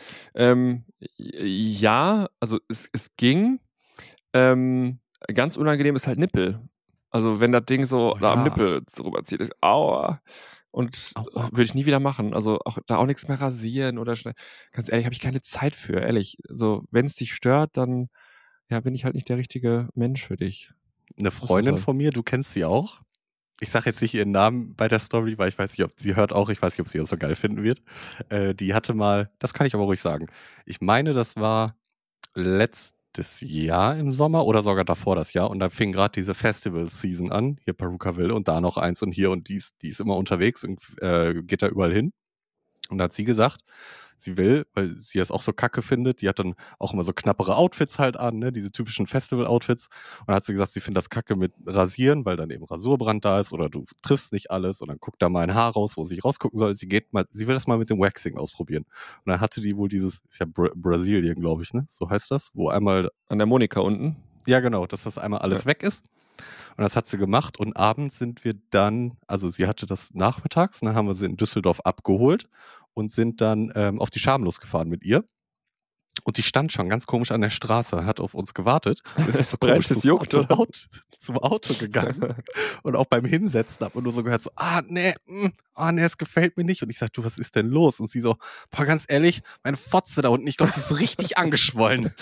B: Ja, also es ging. Ganz unangenehm ist halt Nippel. Also wenn das Ding so da am Nippel rüberzieht, ist aua. Und würde ich nie wieder machen. Also auch nichts mehr rasieren oder schnell. Ganz ehrlich, habe ich keine Zeit für, ehrlich. Also wenn es dich stört, dann bin ich halt nicht der richtige Mensch für dich.
A: Eine Freundin von mir, du kennst sie auch. Ich sage jetzt nicht ihren Namen bei der Story, weil ich weiß nicht, ob sie hört auch, ich weiß nicht, ob sie das so geil finden wird. Die hatte mal, das kann ich aber ruhig sagen. Ich meine, das war letztes Jahr im Sommer oder sogar davor das Jahr und da fing gerade diese Festival-Season an, hier Perukaville und da noch eins und hier und die ist immer unterwegs und geht da überall hin. Und da hat sie gesagt, sie will, weil sie das auch so kacke findet, die hat dann auch immer so knappere Outfits halt an, ne, diese typischen Festival-Outfits. Und dann hat sie gesagt, sie findet das kacke mit Rasieren, weil dann eben Rasurbrand da ist oder du triffst nicht alles und dann guckt da mal ein Haar raus, wo sie rausgucken soll. Sie will das mal mit dem Waxing ausprobieren. Und dann hatte die wohl dieses, ist ja Brasilien, glaube ich, ne, so heißt das, wo einmal
B: an der Monika unten.
A: Ja, genau, dass das einmal alles weg ist. Und das hat sie gemacht und abends sind wir dann, also sie hatte das nachmittags und dann haben wir sie in Düsseldorf abgeholt und sind dann auf die Schamlos gefahren mit ihr. Und die stand schon ganz komisch an der Straße, hat auf uns gewartet und ist auch so komisch zum Auto gegangen. Und auch beim Hinsetzen hat man nur so gehört, so, nee, es gefällt mir nicht. Und ich sag, du, was ist denn los? Und sie so, boah, ganz ehrlich, meine Fotze da unten, ich glaube, die ist richtig angeschwollen.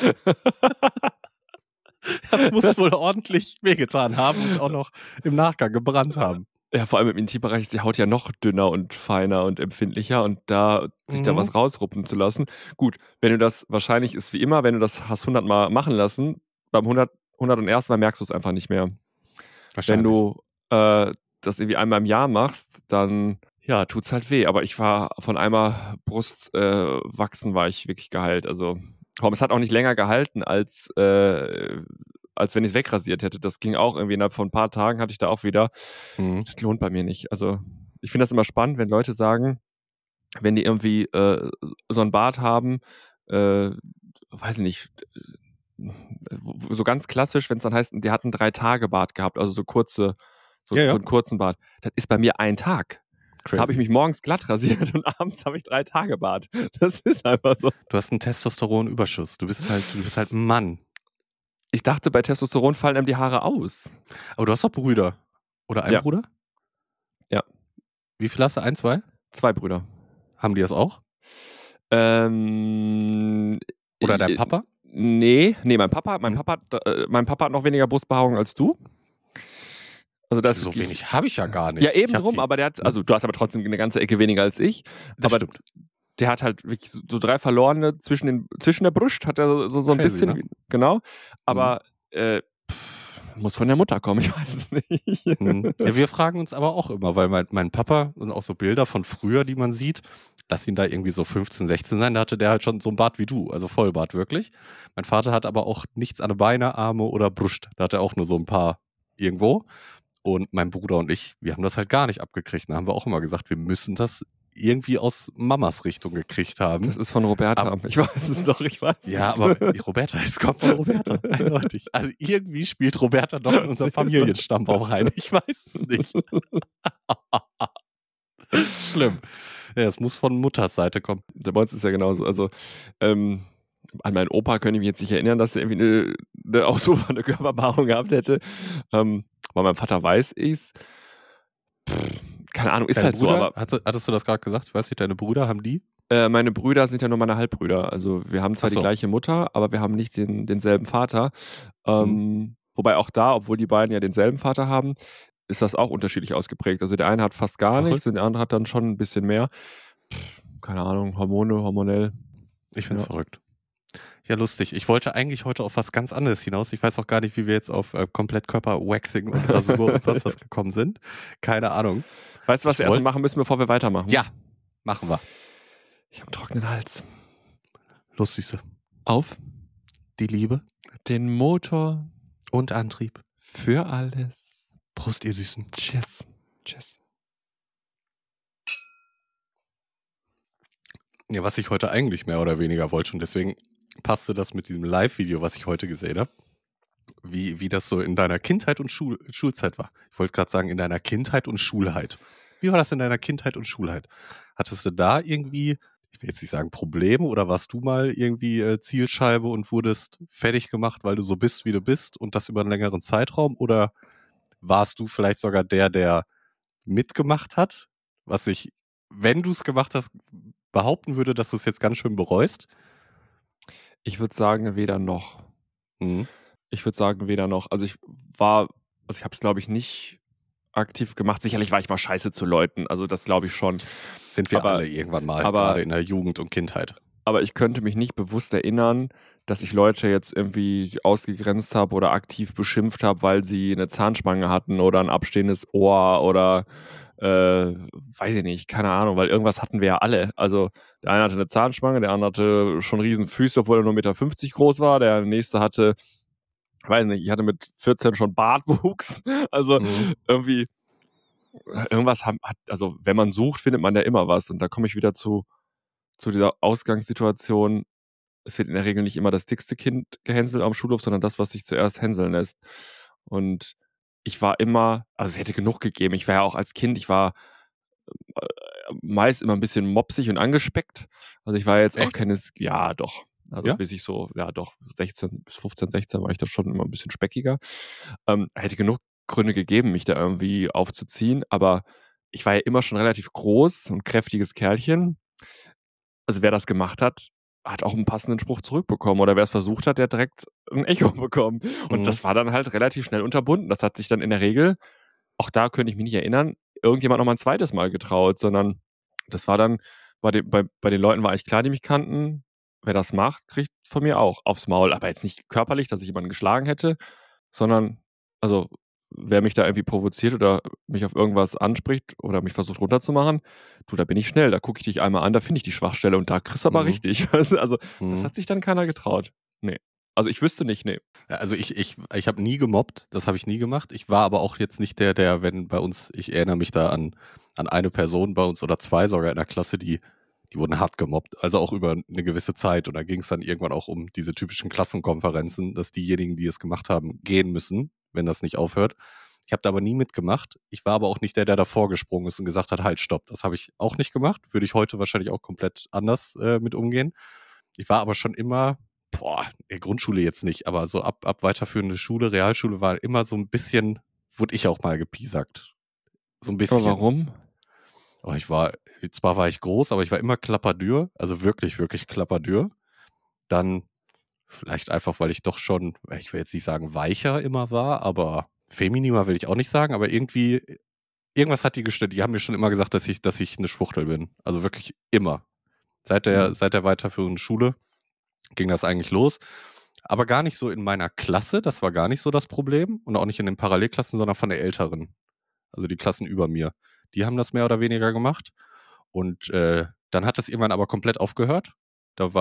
A: Das muss wohl ordentlich wehgetan haben und auch noch im Nachgang gebrannt haben.
B: Ja, vor allem im Intimbereich ist die Haut ja noch dünner und feiner und empfindlicher und sich da was rausruppen zu lassen. Gut, wenn du das, wahrscheinlich ist wie immer, wenn du das hast 100 Mal machen lassen, beim 101. Mal merkst du es einfach nicht mehr. Wenn du das irgendwie einmal im Jahr machst, dann tut's halt weh. Aber ich war von einmal Brustwachsen war ich wirklich geheilt. Also es hat auch nicht länger gehalten, als wenn ich es wegrasiert hätte. Das ging auch irgendwie innerhalb von ein paar Tagen hatte ich da auch wieder. Das lohnt bei mir nicht. Also ich finde das immer spannend, wenn Leute sagen, wenn die irgendwie so ein Bart haben, weiß ich nicht, so ganz klassisch, wenn es dann heißt, die hatten 3-Tage-Bart gehabt, also so kurze, so einen kurzen Bart. Das ist bei mir ein Tag. Crazy. Da habe ich mich morgens glatt rasiert und abends habe ich 3 Tage Bart. Das ist einfach so.
A: Du hast einen Testosteronüberschuss. Du bist halt ein Mann.
B: Ich dachte, bei Testosteron fallen einem die Haare aus.
A: Aber du hast doch Brüder. Oder einen Bruder?
B: Ja.
A: Wie viel hast du? 1, 2?
B: 2 Brüder.
A: Haben die das auch? Oder dein Papa?
B: Nee, mein Papa hat noch weniger Brustbehaarung als du. Also das
A: so wenig habe ich ja gar nicht.
B: Ja, eben drum, aber der hat, also du hast aber trotzdem eine ganze Ecke weniger als ich.
A: Das
B: aber
A: stimmt.
B: Der hat halt wirklich so 3 verlorene zwischen der Brust, hat er so ein
A: Crazy,
B: bisschen,
A: ne?
B: Genau. Aber muss von der Mutter kommen, ich weiß es nicht.
A: Ja, wir fragen uns aber auch immer, weil mein Papa und auch so Bilder von früher, die man sieht, lass ihn da irgendwie so 15, 16 sein, da hatte der halt schon so ein Bart wie du, also Vollbart wirklich. Mein Vater hat aber auch nichts an den Beine, Arme oder Brust, da hat er auch nur so ein paar irgendwo. Und mein Bruder und ich, wir haben das halt gar nicht abgekriegt. Da haben wir auch immer gesagt, wir müssen das irgendwie aus Mamas Richtung gekriegt haben.
B: Das ist von Roberta. Ich weiß es doch, ich weiß
A: Ja, aber Roberta, es kommt von Roberta, eindeutig. Also irgendwie spielt Roberta doch in unseren Familienstammbaum rein. Ich weiß es nicht. Schlimm. Ja, es muss von Mutters Seite kommen.
B: Bei uns ist ja genauso. Also, an meinen Opa könnte ich mich jetzt nicht erinnern, dass er irgendwie eine ausufernde Körperbehaarung gehabt hätte. Bei meinem Vater weiß ich's. Keine Ahnung, ist
A: Deine
B: halt
A: Brüder,
B: so, aber
A: hattest du das gerade gesagt? Ich weiß nicht, deine Brüder haben die?
B: meine Brüder sind ja nur meine Halbbrüder. Also wir haben zwar
A: Ach so.
B: die gleiche Mutter, aber wir haben nicht denselben Vater. Wobei auch da, obwohl die beiden ja denselben Vater haben, ist das auch unterschiedlich ausgeprägt. Also der eine hat fast gar
A: Verrückt.
B: nichts und der andere hat dann schon ein bisschen mehr. Keine Ahnung, hormonell.
A: Ich find's
B: Ja.
A: verrückt. Ja, lustig. Ich wollte eigentlich heute auf was ganz anderes hinaus. Ich weiß auch gar nicht, wie wir jetzt auf Komplettkörper-Waxing und Rasur und sonst was gekommen sind. Keine Ahnung.
B: Weißt du, was wir erstmal machen müssen, bevor wir weitermachen?
A: Ja, machen wir.
B: Ich habe einen trockenen Hals.
A: Lustigste.
B: Auf
A: Die Liebe
B: den Motor
A: und Antrieb.
B: für alles.
A: Prost, ihr Süßen.
B: Cheers. Cheers.
A: Ja, was ich heute eigentlich mehr oder weniger wollte und deswegen passte das mit diesem Live-Video, was ich heute gesehen habe, wie das so in deiner Kindheit und Schulzeit war. Ich wollte gerade sagen, in deiner Kindheit und Schulheit. Wie war das in deiner Kindheit und Schulheit? Hattest du da irgendwie, ich will jetzt nicht sagen Probleme, oder warst du mal irgendwie Zielscheibe und wurdest fertig gemacht, weil du so bist, wie du bist und das über einen längeren Zeitraum? Oder warst du vielleicht sogar der mitgemacht hat, was ich, wenn du es gemacht hast, behaupten würde, dass du es jetzt ganz schön bereust?
B: Ich würde sagen, weder noch.
A: Mhm.
B: Ich würde sagen, weder noch. Also ich habe es, glaube ich, nicht aktiv gemacht. Sicherlich war ich mal scheiße zu Leuten. Also das glaube ich schon.
A: Sind wir alle irgendwann mal, gerade in der Jugend und Kindheit.
B: Aber ich könnte mich nicht bewusst erinnern, dass ich Leute jetzt irgendwie ausgegrenzt habe oder aktiv beschimpft habe, weil sie eine Zahnspange hatten oder ein abstehendes Ohr oder weiß ich nicht, keine Ahnung, weil irgendwas hatten wir ja alle. Also der eine hatte eine Zahnspange, der andere hatte schon riesen Füße, obwohl er nur 1,50 Meter groß war. Der nächste hatte, weiß nicht, ich hatte mit 14 schon Bartwuchs. Also irgendwie irgendwas also wenn man sucht, findet man ja immer was. Und da komme ich wieder zu dieser Ausgangssituation. Es wird in der Regel nicht immer das dickste Kind gehänselt am Schulhof, sondern das, was sich zuerst hänseln lässt. Und ich war immer, also es hätte genug gegeben. Ich war ja auch als Kind, ich war meist immer ein bisschen mopsig und angespeckt. Also ich war jetzt
A: Echt?
B: auch keines, ja doch. Also
A: Ja?
B: bis ich so, ja doch, 16 bis 15, 16 war ich da schon immer ein bisschen speckiger. Hätte genug Gründe gegeben, mich da irgendwie aufzuziehen, aber ich war ja immer schon relativ groß und kräftiges Kerlchen. Also wer das gemacht hat, hat auch einen passenden Spruch zurückbekommen. Oder wer es versucht hat, der hat direkt ein Echo bekommen. Und das war dann halt relativ schnell unterbunden. Das hat sich dann in der Regel, auch da könnte ich mich nicht erinnern, irgendjemand noch mal ein zweites Mal getraut, sondern das war dann, bei den Leuten war eigentlich klar, die mich kannten, wer das macht, kriegt von mir auch aufs Maul. Aber jetzt nicht körperlich, dass ich jemanden geschlagen hätte, sondern, also wer mich da irgendwie provoziert oder mich auf irgendwas anspricht oder mich versucht runterzumachen, du, da bin ich schnell, da gucke ich dich einmal an, da finde ich die Schwachstelle und da kriegst du aber richtig. Also das hat sich dann keiner getraut. Nee. Also ich wüsste nicht, nee.
A: Also ich habe nie gemobbt, das habe ich nie gemacht. Ich war aber auch jetzt nicht der, wenn bei uns, ich erinnere mich da an eine Person bei uns oder zwei sogar in der Klasse, die wurden hart gemobbt, also auch über eine gewisse Zeit. Und da ging es dann irgendwann auch um diese typischen Klassenkonferenzen, dass diejenigen, die es gemacht haben, gehen müssen, wenn das nicht aufhört. Ich habe da aber nie mitgemacht. Ich war aber auch nicht der davor gesprungen ist und gesagt hat, halt, stopp. Das habe ich auch nicht gemacht. Würde ich heute wahrscheinlich auch komplett anders mit umgehen. Ich war aber schon immer, Grundschule jetzt nicht, aber so ab weiterführende Schule, Realschule war immer so ein bisschen, wurde ich auch mal gepiesackt. So ein bisschen.
B: Aber warum?
A: Oh, zwar war ich groß, aber ich war immer klapperdür, also wirklich, wirklich klapperdür. Dann vielleicht einfach, weil ich doch schon, ich will jetzt nicht sagen weicher immer war, aber femininer will ich auch nicht sagen, aber irgendwas hat die gestört. Die haben mir schon immer gesagt, dass ich eine Schwuchtel bin. Also wirklich immer. Seit der weiterführenden Schule ging das eigentlich los. Aber gar nicht so in meiner Klasse, das war gar nicht so das Problem. Und auch nicht in den Parallelklassen, sondern von der Älteren. Also die Klassen über mir. Die haben das mehr oder weniger gemacht. Und dann hat das irgendwann aber komplett aufgehört. Da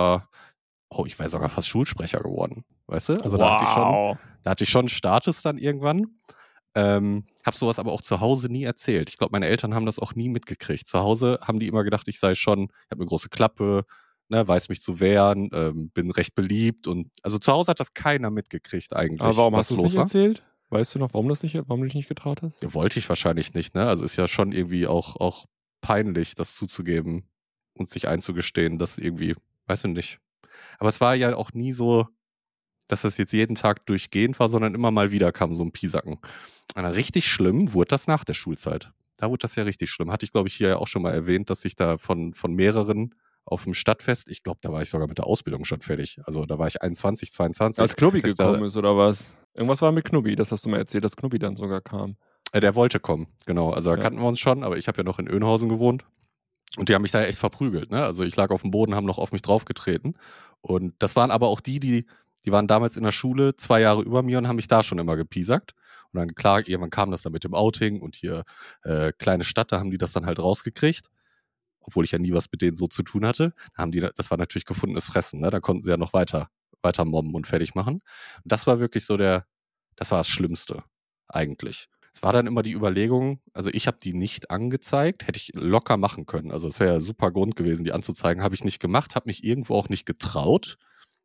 A: ich wäre sogar fast Schulsprecher geworden. Weißt du? Also da hatte ich schon einen Status dann irgendwann. Hab sowas aber auch zu Hause nie erzählt. Ich glaube, meine Eltern haben das auch nie mitgekriegt. Zu Hause haben die immer gedacht, ich habe eine große Klappe, ne, weiß mich zu wehren, bin recht beliebt und also zu Hause hat das keiner mitgekriegt eigentlich,
B: Aber warum hast
A: was
B: du es
A: los
B: nicht
A: war.
B: erzählt? Weißt du noch, warum du dich nicht getraut hast?
A: Ja, wollte ich wahrscheinlich nicht, ne? Also ist ja schon irgendwie auch peinlich, das zuzugeben und sich einzugestehen, dass irgendwie, weiß ich nicht. Aber es war ja auch nie so, dass das jetzt jeden Tag durchgehend war, sondern immer mal wieder kam so ein Piesacken. Und dann richtig schlimm wurde das nach der Schulzeit. Da wurde das ja richtig schlimm. Hatte ich, glaube ich, hier ja auch schon mal erwähnt, dass ich da von mehreren auf dem Stadtfest, ich glaube, da war ich sogar mit der Ausbildung schon fertig. Also da war ich 21, 22.
B: Als Knubbi
A: dass
B: gekommen ist, oder was? Irgendwas war mit Knubbi, das hast du mal erzählt, dass Knubbi dann sogar kam.
A: Der wollte kommen, genau. Also da
B: Ja.
A: kannten wir uns schon, aber ich habe ja noch in Önhausen gewohnt. Und die haben mich da echt verprügelt, ne? Also ich lag auf dem Boden, haben noch auf mich draufgetreten. Und das waren aber auch die waren damals in der Schule 2 Jahre über mir und haben mich da schon immer gepiesackt. Und dann, klar, irgendwann kam das dann mit dem Outing und hier kleine Stadt, da haben die das dann halt rausgekriegt. Obwohl ich ja nie was mit denen so zu tun hatte. Das war natürlich gefundenes Fressen, ne? Da konnten sie ja noch weiter mobben und fertig machen. Und das war wirklich so das war das Schlimmste, eigentlich. Es war dann immer die Überlegung, also ich habe die nicht angezeigt, hätte ich locker machen können. Also es wäre ja super Grund gewesen, die anzuzeigen, habe ich nicht gemacht, habe mich irgendwo auch nicht getraut.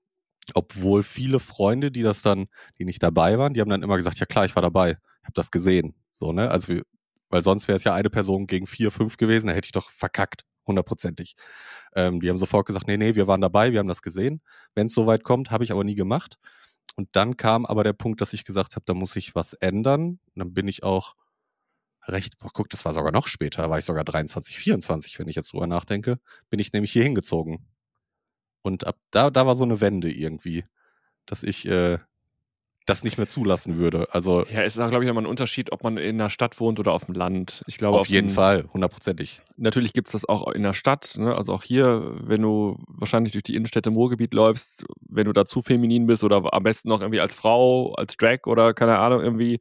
A: Obwohl viele Freunde, die nicht dabei waren, die haben dann immer gesagt, ja klar, ich war dabei, ich habe das gesehen. So, ne? Also, weil sonst wäre es ja eine Person gegen 4, 5 gewesen, da hätte ich doch verkackt, 100%ig. Die haben sofort gesagt, nee, wir waren dabei, wir haben das gesehen. Wenn es soweit kommt, habe ich aber nie gemacht. Und dann kam aber der Punkt, dass ich gesagt habe, da muss ich was ändern. Und dann bin ich auch guck, das war sogar noch später, da war ich sogar 23, 24, wenn ich jetzt drüber nachdenke, bin ich nämlich hier hingezogen. Und ab da war so eine Wende irgendwie, dass ich das nicht mehr zulassen würde. Also
B: Ja, es ist auch, glaube ich, nochmal ein Unterschied, ob man in einer Stadt wohnt oder auf dem Land. Ich glaube,
A: auf jeden Fall, 100%ig.
B: Natürlich gibt es das auch in der Stadt, ne? Also auch hier, wenn du wahrscheinlich durch die Innenstädte im Ruhrgebiet läufst, wenn du da zu feminin bist oder am besten noch irgendwie als Frau, als Drag oder keine Ahnung, irgendwie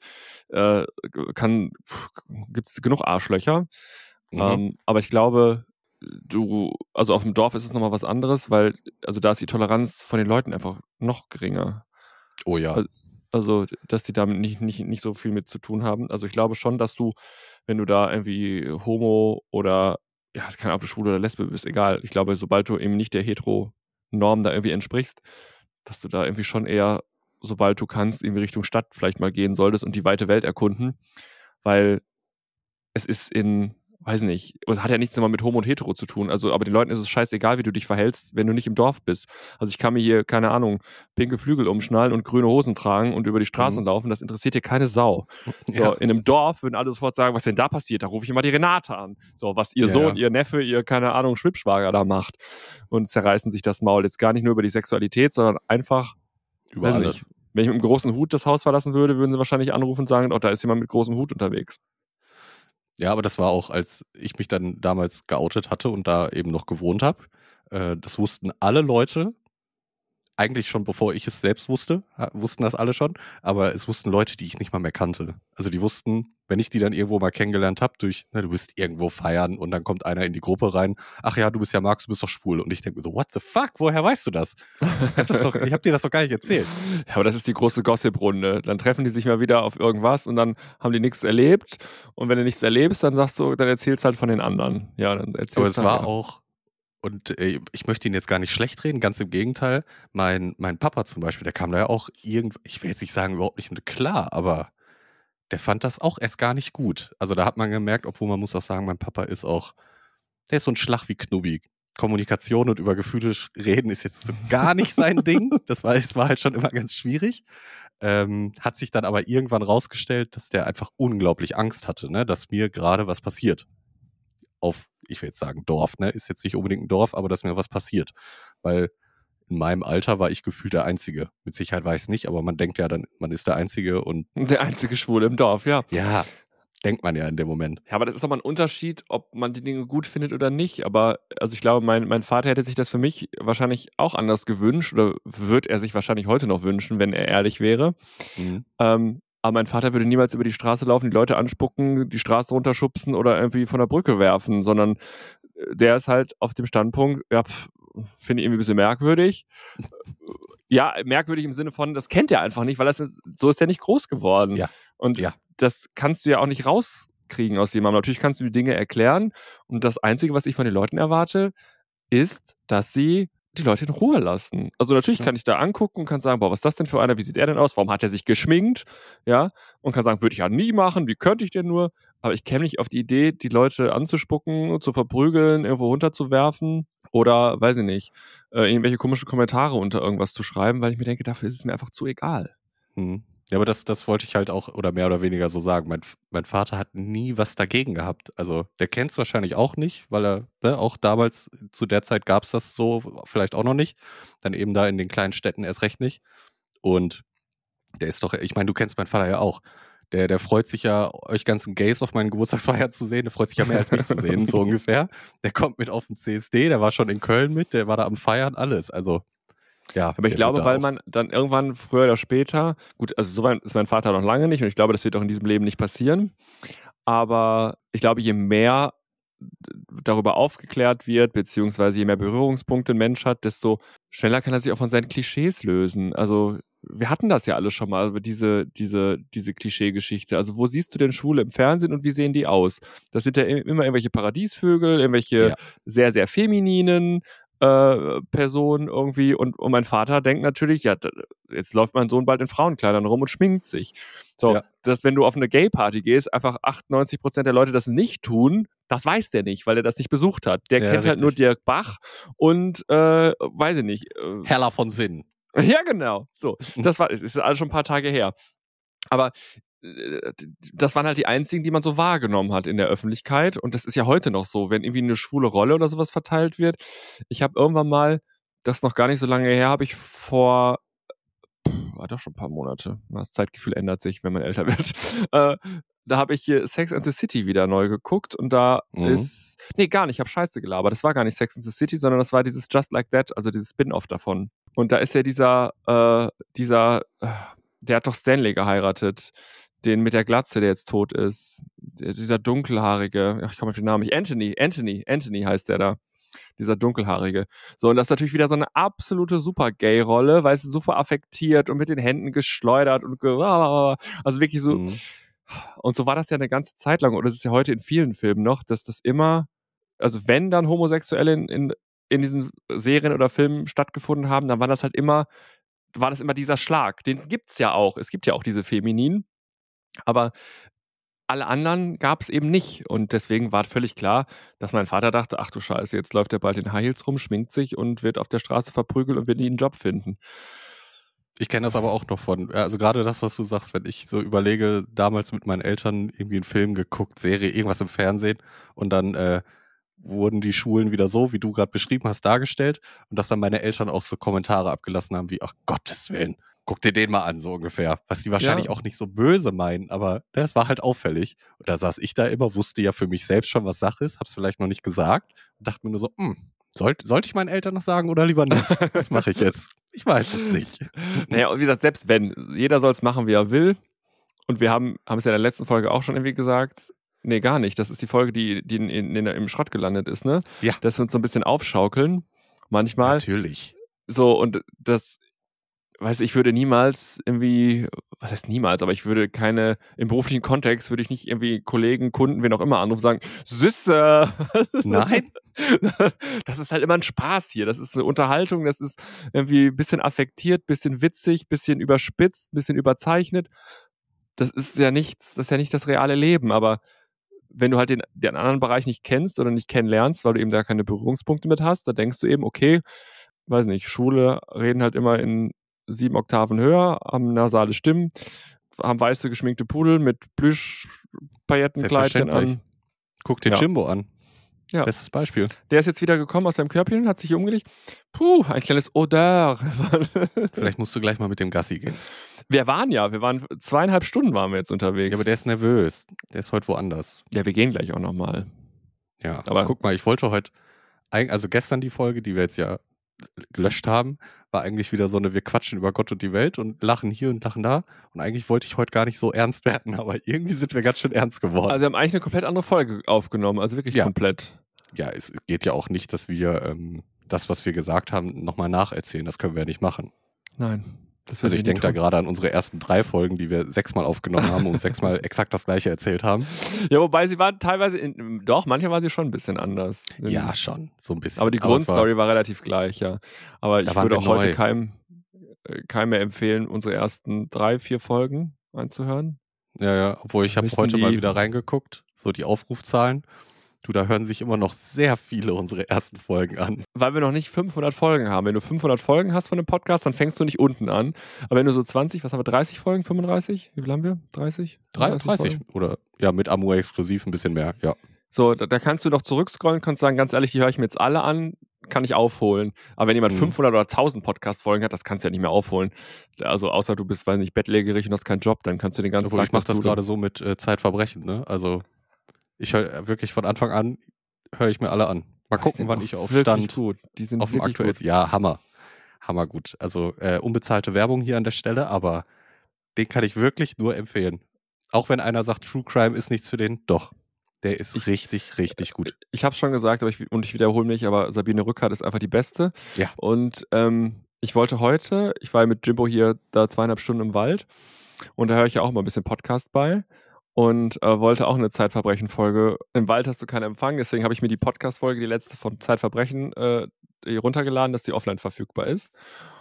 B: gibt es genug Arschlöcher. Aber ich glaube, also auf dem Dorf ist es nochmal was anderes, weil, also da ist die Toleranz von den Leuten einfach noch geringer.
A: Oh ja.
B: Also, dass die damit nicht so viel mit zu tun haben. Also ich glaube schon, dass du, wenn du da irgendwie Homo oder, ja, keine Ahnung, ob du schwul oder Lesbe bist, egal. Ich glaube, sobald du eben nicht der Hetero-Norm da irgendwie entsprichst, dass du da irgendwie schon eher, sobald du kannst, irgendwie Richtung Stadt vielleicht mal gehen solltest und die weite Welt erkunden. Weil es ist weiß nicht, es hat ja nichts immer mit Homo und Hetero zu tun. Also, aber den Leuten ist es scheißegal, wie du dich verhältst, wenn du nicht im Dorf bist. Also ich kann mir hier, keine Ahnung, pinke Flügel umschnallen und grüne Hosen tragen und über die Straßen laufen, das interessiert hier keine Sau.
A: Ja.
B: So, in einem Dorf würden alle sofort sagen, was denn da passiert? Da rufe ich immer die Renate an. So, was ihr Sohn, ihr Neffe, ihr, keine Ahnung, Schwippschwager da macht. Und zerreißen sich das Maul. Jetzt gar nicht nur über die Sexualität, sondern einfach
A: über alles.
B: Nicht, wenn ich mit einem großen Hut das Haus verlassen würde, würden sie wahrscheinlich anrufen und sagen, oh, da ist jemand mit großem Hut unterwegs.
A: Ja, aber das war auch, als ich mich dann damals geoutet hatte und da eben noch gewohnt habe. Das wussten alle Leute, eigentlich schon bevor ich es selbst wussten das alle schon, aber es wussten Leute, die ich nicht mal mehr kannte. Also die wussten, wenn ich die dann irgendwo mal kennengelernt habe, du bist irgendwo feiern und dann kommt einer in die Gruppe rein, ach ja, du bist ja Markus, du bist doch schwul. Und ich denke mir so, what the fuck, woher weißt du das? Ich hab dir das doch gar nicht erzählt.
B: Ja, aber das ist die große Gossip-Runde. Dann treffen die sich mal wieder auf irgendwas und dann haben die nichts erlebt. Und wenn du nichts erlebst, dann erzählst halt von den anderen. Ja, dann erzählst
A: aber es war auch, und ich möchte ihn jetzt gar nicht schlecht reden, ganz im Gegenteil. Mein Papa zum Beispiel, der kam da ja auch ich will jetzt nicht sagen, überhaupt nicht mit klar, aber der fand das auch erst gar nicht gut. Also da hat man gemerkt, obwohl man muss auch sagen, mein Papa der ist so ein Schlag wie Knubbi. Kommunikation und über Gefühle reden ist jetzt so gar nicht sein Ding. Es war halt schon immer ganz schwierig. Hat sich dann aber irgendwann rausgestellt, dass der einfach unglaublich Angst hatte, ne, dass mir gerade was passiert. Ich will jetzt sagen Dorf, ne, ist jetzt nicht unbedingt ein Dorf, aber dass mir was passiert. Weil in meinem Alter war ich gefühlt der Einzige. Mit Sicherheit war ich es nicht, aber man denkt ja dann, man ist der Einzige und...
B: Der einzige Schwule im Dorf, ja.
A: Ja, denkt man ja in dem Moment.
B: Ja, aber das ist nochmal ein Unterschied, ob man die Dinge gut findet oder nicht. Aber also ich glaube, mein Vater hätte sich das für mich wahrscheinlich auch anders gewünscht oder wird er sich wahrscheinlich heute noch wünschen, wenn er ehrlich wäre. Aber mein Vater würde niemals über die Straße laufen, die Leute anspucken, die Straße runterschubsen oder irgendwie von der Brücke werfen, sondern der ist halt auf dem Standpunkt, ja, finde ich irgendwie ein bisschen merkwürdig. Ja, merkwürdig im Sinne von, das kennt er einfach nicht, weil so ist er nicht groß geworden.
A: Ja.
B: Und das kannst du ja auch nicht rauskriegen aus jemandem. Natürlich kannst du die Dinge erklären und das Einzige, was ich von den Leuten erwarte, ist, dass sie die Leute in Ruhe lassen. Also natürlich kann ich da angucken und kann sagen, boah, was ist das denn für einer? Wie sieht er denn aus? Warum hat er sich geschminkt? Ja, und kann sagen, würde ich ja nie machen, wie könnte ich denn nur? Aber ich käme nicht auf die Idee, die Leute anzuspucken, zu verprügeln, irgendwo runterzuwerfen oder, weiß ich nicht, irgendwelche komischen Kommentare unter irgendwas zu schreiben, weil ich mir denke, dafür ist es mir einfach zu egal.
A: Ja, aber das wollte ich halt auch oder mehr oder weniger so sagen. Mein Vater hat nie was dagegen gehabt. Also der kennt es wahrscheinlich auch nicht, weil er, auch damals zu der Zeit gab es das so vielleicht auch noch nicht. Dann eben da in den kleinen Städten erst recht nicht. Und der ist doch, ich meine, du kennst meinen Vater ja auch. Der freut sich ja, euch ganzen Gays auf meinen Geburtstagsfeier zu sehen. Der freut sich ja mehr als mich zu sehen, so ungefähr. Der kommt mit auf den CSD, der war schon in Köln mit, der war da am Feiern, alles. Also, ja.
B: Aber ich glaube, weil man dann irgendwann früher oder später, gut, also so weit ist mein Vater noch lange nicht und ich glaube, das wird auch in diesem Leben nicht passieren. Aber ich glaube, je mehr darüber aufgeklärt wird, beziehungsweise je mehr Berührungspunkte ein Mensch hat, desto schneller kann er sich auch von seinen Klischees lösen. Also wir hatten das ja alles schon mal, also diese Klischee-Geschichte. Also wo siehst du denn Schwule im Fernsehen und wie sehen die aus? Das sind ja immer irgendwelche Paradiesvögel, irgendwelche sehr, sehr femininen Personen irgendwie. Und mein Vater denkt natürlich, ja, jetzt läuft mein Sohn bald in Frauenkleidern rum und schminkt sich. So, dass wenn du auf eine Gay-Party gehst, einfach 98% der Leute das nicht tun, das weiß der nicht, weil er das nicht besucht hat. Der kennt halt nur Dirk Bach und weiß ich nicht.
A: Hella von Sinn.
B: Ja, genau. So, das ist alles schon ein paar Tage her. Aber das waren halt die einzigen, die man so wahrgenommen hat in der Öffentlichkeit. Und das ist ja heute noch so, wenn irgendwie eine schwule Rolle oder sowas verteilt wird. Ich habe irgendwann mal, das ist noch gar nicht so lange her, habe ich war doch schon ein paar Monate. Das Zeitgefühl ändert sich, wenn man älter wird. Da habe ich hier Sex and the City wieder neu geguckt und da ist, nee, gar nicht, ich habe Scheiße gelabert. Das war gar nicht Sex and the City, sondern das war dieses Just Like That, also dieses Spin-Off davon. Und da ist ja der hat doch Stanley geheiratet, den mit der Glatze, der jetzt tot ist. Dieser dunkelhaarige, ich komme auf den Namen nicht, Anthony heißt der da. Dieser dunkelhaarige. So, und das ist natürlich wieder so eine absolute super-Gay-Rolle, weil es super affektiert und mit den Händen geschleudert und also wirklich so. Und so war das ja eine ganze Zeit lang, und das ist ja heute in vielen Filmen noch, dass das immer, also wenn dann Homosexuelle in diesen Serien oder Filmen stattgefunden haben, dann war das immer dieser Schlag. Den gibt's ja auch. Es gibt ja auch diese Femininen, aber alle anderen gab es eben nicht. Und deswegen war völlig klar, dass mein Vater dachte, ach du Scheiße, jetzt läuft er bald in High Heels rum, schminkt sich und wird auf der Straße verprügelt und wird nie einen Job finden.
A: Ich kenne das aber auch noch also gerade das, was du sagst, wenn ich so überlege, damals mit meinen Eltern irgendwie einen Film geguckt, Serie, irgendwas im Fernsehen und dann wurden die Schulen wieder so, wie du gerade beschrieben hast, dargestellt und dass dann meine Eltern auch so Kommentare abgelassen haben wie, ach Gottes Willen, guck dir den mal an, so ungefähr. Was die wahrscheinlich auch nicht so böse meinen, aber das war halt auffällig. Und da saß ich da immer, wusste ja für mich selbst schon, was Sache ist, hab's vielleicht noch nicht gesagt und dachte mir nur so, sollte ich meinen Eltern noch sagen oder lieber nicht? Was mache ich jetzt? Ich weiß es nicht.
B: Naja, und wie gesagt, selbst wenn, jeder soll es machen, wie er will. Und wir haben es ja in der letzten Folge auch schon irgendwie gesagt. Nee, gar nicht. Das ist die Folge, die im Schrott gelandet ist, ne?
A: Ja.
B: Dass wir uns so ein bisschen aufschaukeln. Manchmal.
A: Natürlich.
B: So, und das, ich würde niemals irgendwie, was heißt niemals, aber ich würde im beruflichen Kontext würde ich nicht irgendwie Kollegen, Kunden, wen auch immer anrufen und sagen, Süße!
A: Nein?
B: Das ist halt immer ein Spaß hier. Das ist eine Unterhaltung, das ist irgendwie ein bisschen affektiert, ein bisschen witzig, ein bisschen überspitzt, ein bisschen überzeichnet. Das ist ja nicht das reale Leben, aber wenn du halt den anderen Bereich nicht kennst oder nicht kennenlernst, weil du eben da keine Berührungspunkte mit hast, da denkst du eben, okay, weiß nicht, Schwule reden halt immer in 7 Oktaven höher, haben nasale Stimmen, haben weiße geschminkte Pudel mit Plüschpaillettenkleidchen an.
A: Guck dir Jimbo an.
B: Ja.
A: Bestes Beispiel.
B: Der ist jetzt wieder gekommen aus seinem Körbchen, hat sich umgelegt. Puh, ein kleines Odeur.
A: Vielleicht musst du gleich mal mit dem Gassi gehen.
B: Wir waren 2,5 Stunden waren wir jetzt unterwegs.
A: Ja, aber der ist nervös. Der ist heute woanders.
B: Ja, wir gehen gleich auch nochmal.
A: Ja, aber guck mal, ich wollte heute, also gestern die Folge, die wir jetzt ja gelöscht haben, war eigentlich wieder so eine, wir quatschen über Gott und die Welt und lachen hier und lachen da. Und eigentlich wollte ich heute gar nicht so ernst werden, aber irgendwie sind wir ganz schön ernst geworden.
B: Also wir haben eigentlich eine komplett andere Folge aufgenommen, also wirklich komplett.
A: Ja, es geht ja auch nicht, dass wir das, was wir gesagt haben, nochmal nacherzählen. Das können wir ja nicht machen.
B: Nein.
A: Also ich denke da gerade an unsere ersten 3 Folgen, die wir 6-mal aufgenommen haben und 6-mal exakt das Gleiche erzählt haben.
B: Ja, wobei sie waren teilweise, doch, manche waren sie schon ein bisschen anders.
A: Ja, schon, so ein bisschen.
B: Aber die Grundstory war relativ gleich, ja. Aber ich würde auch heute keinem mehr empfehlen, unsere ersten 3, 4 Folgen anzuhören.
A: Ja, obwohl ich habe heute mal wieder reingeguckt, so die Aufrufzahlen. Da hören sich immer noch sehr viele unsere ersten Folgen an.
B: Weil wir noch nicht 500 Folgen haben. Wenn du 500 Folgen hast von einem Podcast, dann fängst du nicht unten an. Aber wenn du so 20, was haben wir, 30 Folgen, 35? Wie viel haben wir? 30?
A: 30 oder ja, mit Amur exklusiv ein bisschen mehr, ja.
B: So, da kannst du doch zurückscrollen, kannst sagen, ganz ehrlich, die höre ich mir jetzt alle an, kann ich aufholen. Aber wenn jemand 500 oder 1000 Podcast-Folgen hat, das kannst du ja nicht mehr aufholen. Also außer du bist, weiß nicht, bettlägerig und hast keinen Job, dann kannst du den ganzen Tag...
A: Ich mache das gerade so mit Zeitverbrechen, ne? Also ich höre wirklich von Anfang an, höre ich mir alle an. Mal gucken, wann ich aufstand.
B: Gut. Die sind
A: auf dem aktuellen. Ja, Hammer gut. Also unbezahlte Werbung hier an der Stelle, aber den kann ich wirklich nur empfehlen. Auch wenn einer sagt, True Crime ist nichts für den, doch. Der ist richtig, richtig gut.
B: Ich habe es schon gesagt, aber ich wiederhole mich, aber Sabine Rückert ist einfach die Beste.
A: Ja.
B: Und ich war mit Jimbo hier da 2,5 Stunden im Wald und da höre ich ja auch mal ein bisschen Podcast bei. Und wollte auch eine Zeitverbrechen-Folge. Im Wald hast du keinen Empfang, deswegen habe ich mir die Podcast-Folge, die letzte von Zeitverbrechen, runtergeladen, dass die offline verfügbar ist.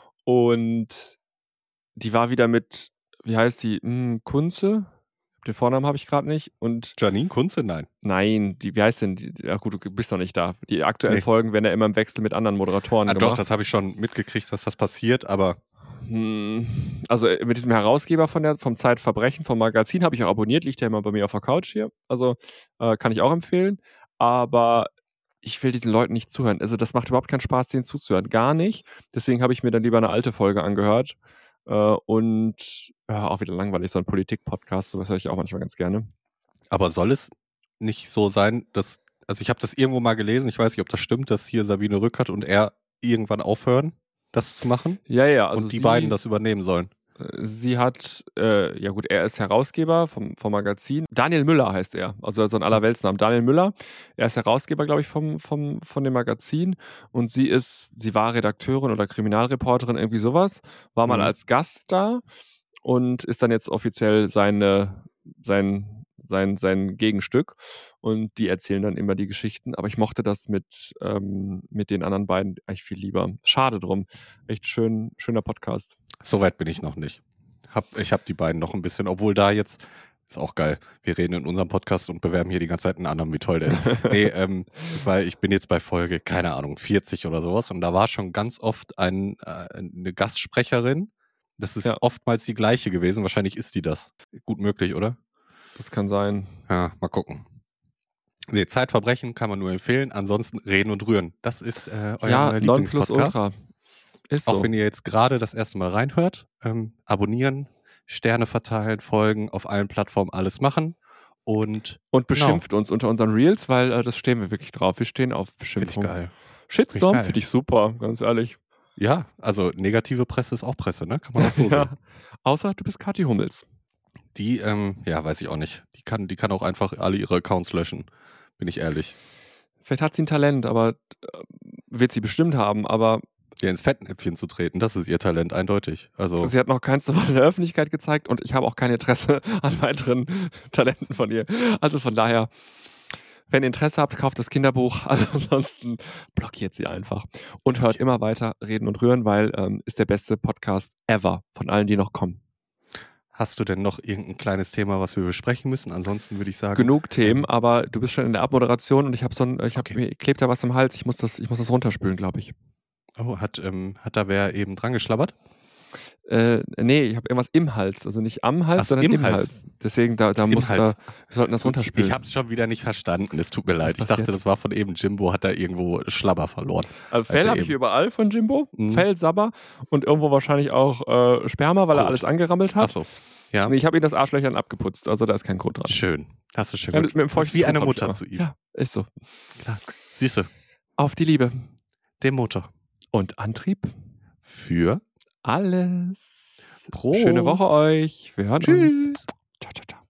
B: Und die war wieder mit, wie heißt die? Kunze? Den Vornamen habe ich gerade nicht. Und
A: Janine Kunze? Nein.
B: Nein, wie heißt denn die? Ja gut, du bist doch nicht da. Die aktuellen Folgen werden ja immer im Wechsel mit anderen Moderatoren gemacht.
A: Doch, das habe ich schon mitgekriegt, dass das passiert, aber...
B: Also mit diesem Herausgeber vom Zeitverbrechen, vom Magazin, habe ich auch abonniert, liegt ja immer bei mir auf der Couch hier. Also kann ich auch empfehlen. Aber ich will diesen Leuten nicht zuhören. Also das macht überhaupt keinen Spaß, denen zuzuhören. Gar nicht. Deswegen habe ich mir dann lieber eine alte Folge angehört. Und auch wieder langweilig, so ein Politik-Podcast, sowas höre ich auch manchmal ganz gerne.
A: Aber soll es nicht so sein, dass, also ich habe das irgendwo mal gelesen, ich weiß nicht, ob das stimmt, dass hier Sabine Rückert und er irgendwann aufhören, das zu machen?
B: Ja. Also
A: und die beiden das übernehmen sollen.
B: Sie hat, er ist Herausgeber vom Magazin. Daniel Müller heißt er, also so ein Allerweltsnamen. Daniel Müller, er ist Herausgeber, glaube ich, von dem Magazin. Und sie war Redakteurin oder Kriminalreporterin, irgendwie sowas. War mal als Gast da und ist dann jetzt offiziell sein Gegenstück. Und die erzählen dann immer die Geschichten. Aber ich mochte das mit den anderen beiden eigentlich viel lieber. Schade drum. Echt schöner Podcast.
A: Soweit bin ich noch nicht. Ich habe die beiden noch ein bisschen, obwohl da jetzt, ist auch geil, wir reden in unserem Podcast und bewerben hier die ganze Zeit einen anderen, wie toll der ist. Nee, ich bin jetzt bei Folge, keine Ahnung, 40 oder sowas und da war schon ganz oft eine Gastsprecherin. Das ist oftmals die gleiche gewesen, wahrscheinlich ist die das. Gut möglich, oder?
B: Das kann sein.
A: Ja, mal gucken. Nee, Zeitverbrechen kann man nur empfehlen, ansonsten Reden und Rühren. Das ist euer Lieblingspodcast. Ist so. Auch wenn ihr jetzt gerade das erste Mal reinhört, abonnieren, Sterne verteilen, folgen, auf allen Plattformen alles machen und
B: beschimpft uns unter unseren Reels, weil das stehen wir wirklich drauf. Wir stehen auf Beschimpfung.
A: Finde ich geil.
B: Shitstorm finde ich super, ganz ehrlich.
A: Ja, also negative Presse ist auch Presse, ne? Kann man auch so sagen.
B: Außer du bist Kathi Hummels.
A: Die, weiß ich auch nicht. Die kann auch einfach alle ihre Accounts löschen, bin ich ehrlich.
B: Vielleicht hat sie ein Talent, aber wird sie bestimmt haben, aber
A: ja, ins Fettnäpfchen zu treten, das ist ihr Talent, eindeutig. Also
B: sie hat noch keins davon in der Öffentlichkeit gezeigt und ich habe auch kein Interesse an weiteren Talenten von ihr. Also von daher, wenn ihr Interesse habt, kauft das Kinderbuch. Also ansonsten blockiert sie einfach. Und hört immer weiter Reden und Rühren, weil ist der beste Podcast ever von allen, die noch kommen.
A: Hast du denn noch irgendein kleines Thema, was wir besprechen müssen? Ansonsten würde ich sagen...
B: Genug Themen, aber du bist schon in der Abmoderation und mir klebt da was im Hals. Ich muss das runterspülen, glaube ich.
A: Oh, hat da wer eben dran geschlabbert?
B: Nee, ich habe irgendwas im Hals. Also nicht am Hals, sondern im Hals. Deswegen, wir sollten das runterspülen.
A: Ich habe es schon wieder nicht verstanden. Es tut mir leid. Ich dachte, das war von eben. Jimbo hat da irgendwo Schlabber verloren.
B: Also Fell habe ich überall von Jimbo. Fell, Sabber und irgendwo wahrscheinlich auch Sperma, weil er alles angerammelt hat.
A: Achso. Ja.
B: Nee, ich habe ihm das Arschlöchern abgeputzt. Also da ist kein Grund dran.
A: Schön. Hast du schön gemacht.
B: Das
A: ist wie eine Mutter zu ihm.
B: Ja, ist so.
A: Klar. Süße.
B: Auf die Liebe.
A: Dem Motor.
B: Und Antrieb.
A: Für
B: alles.
A: Prost.
B: Schöne Woche euch. Wir hören uns.
A: Tschüss.
B: Ciao, ciao, ciao.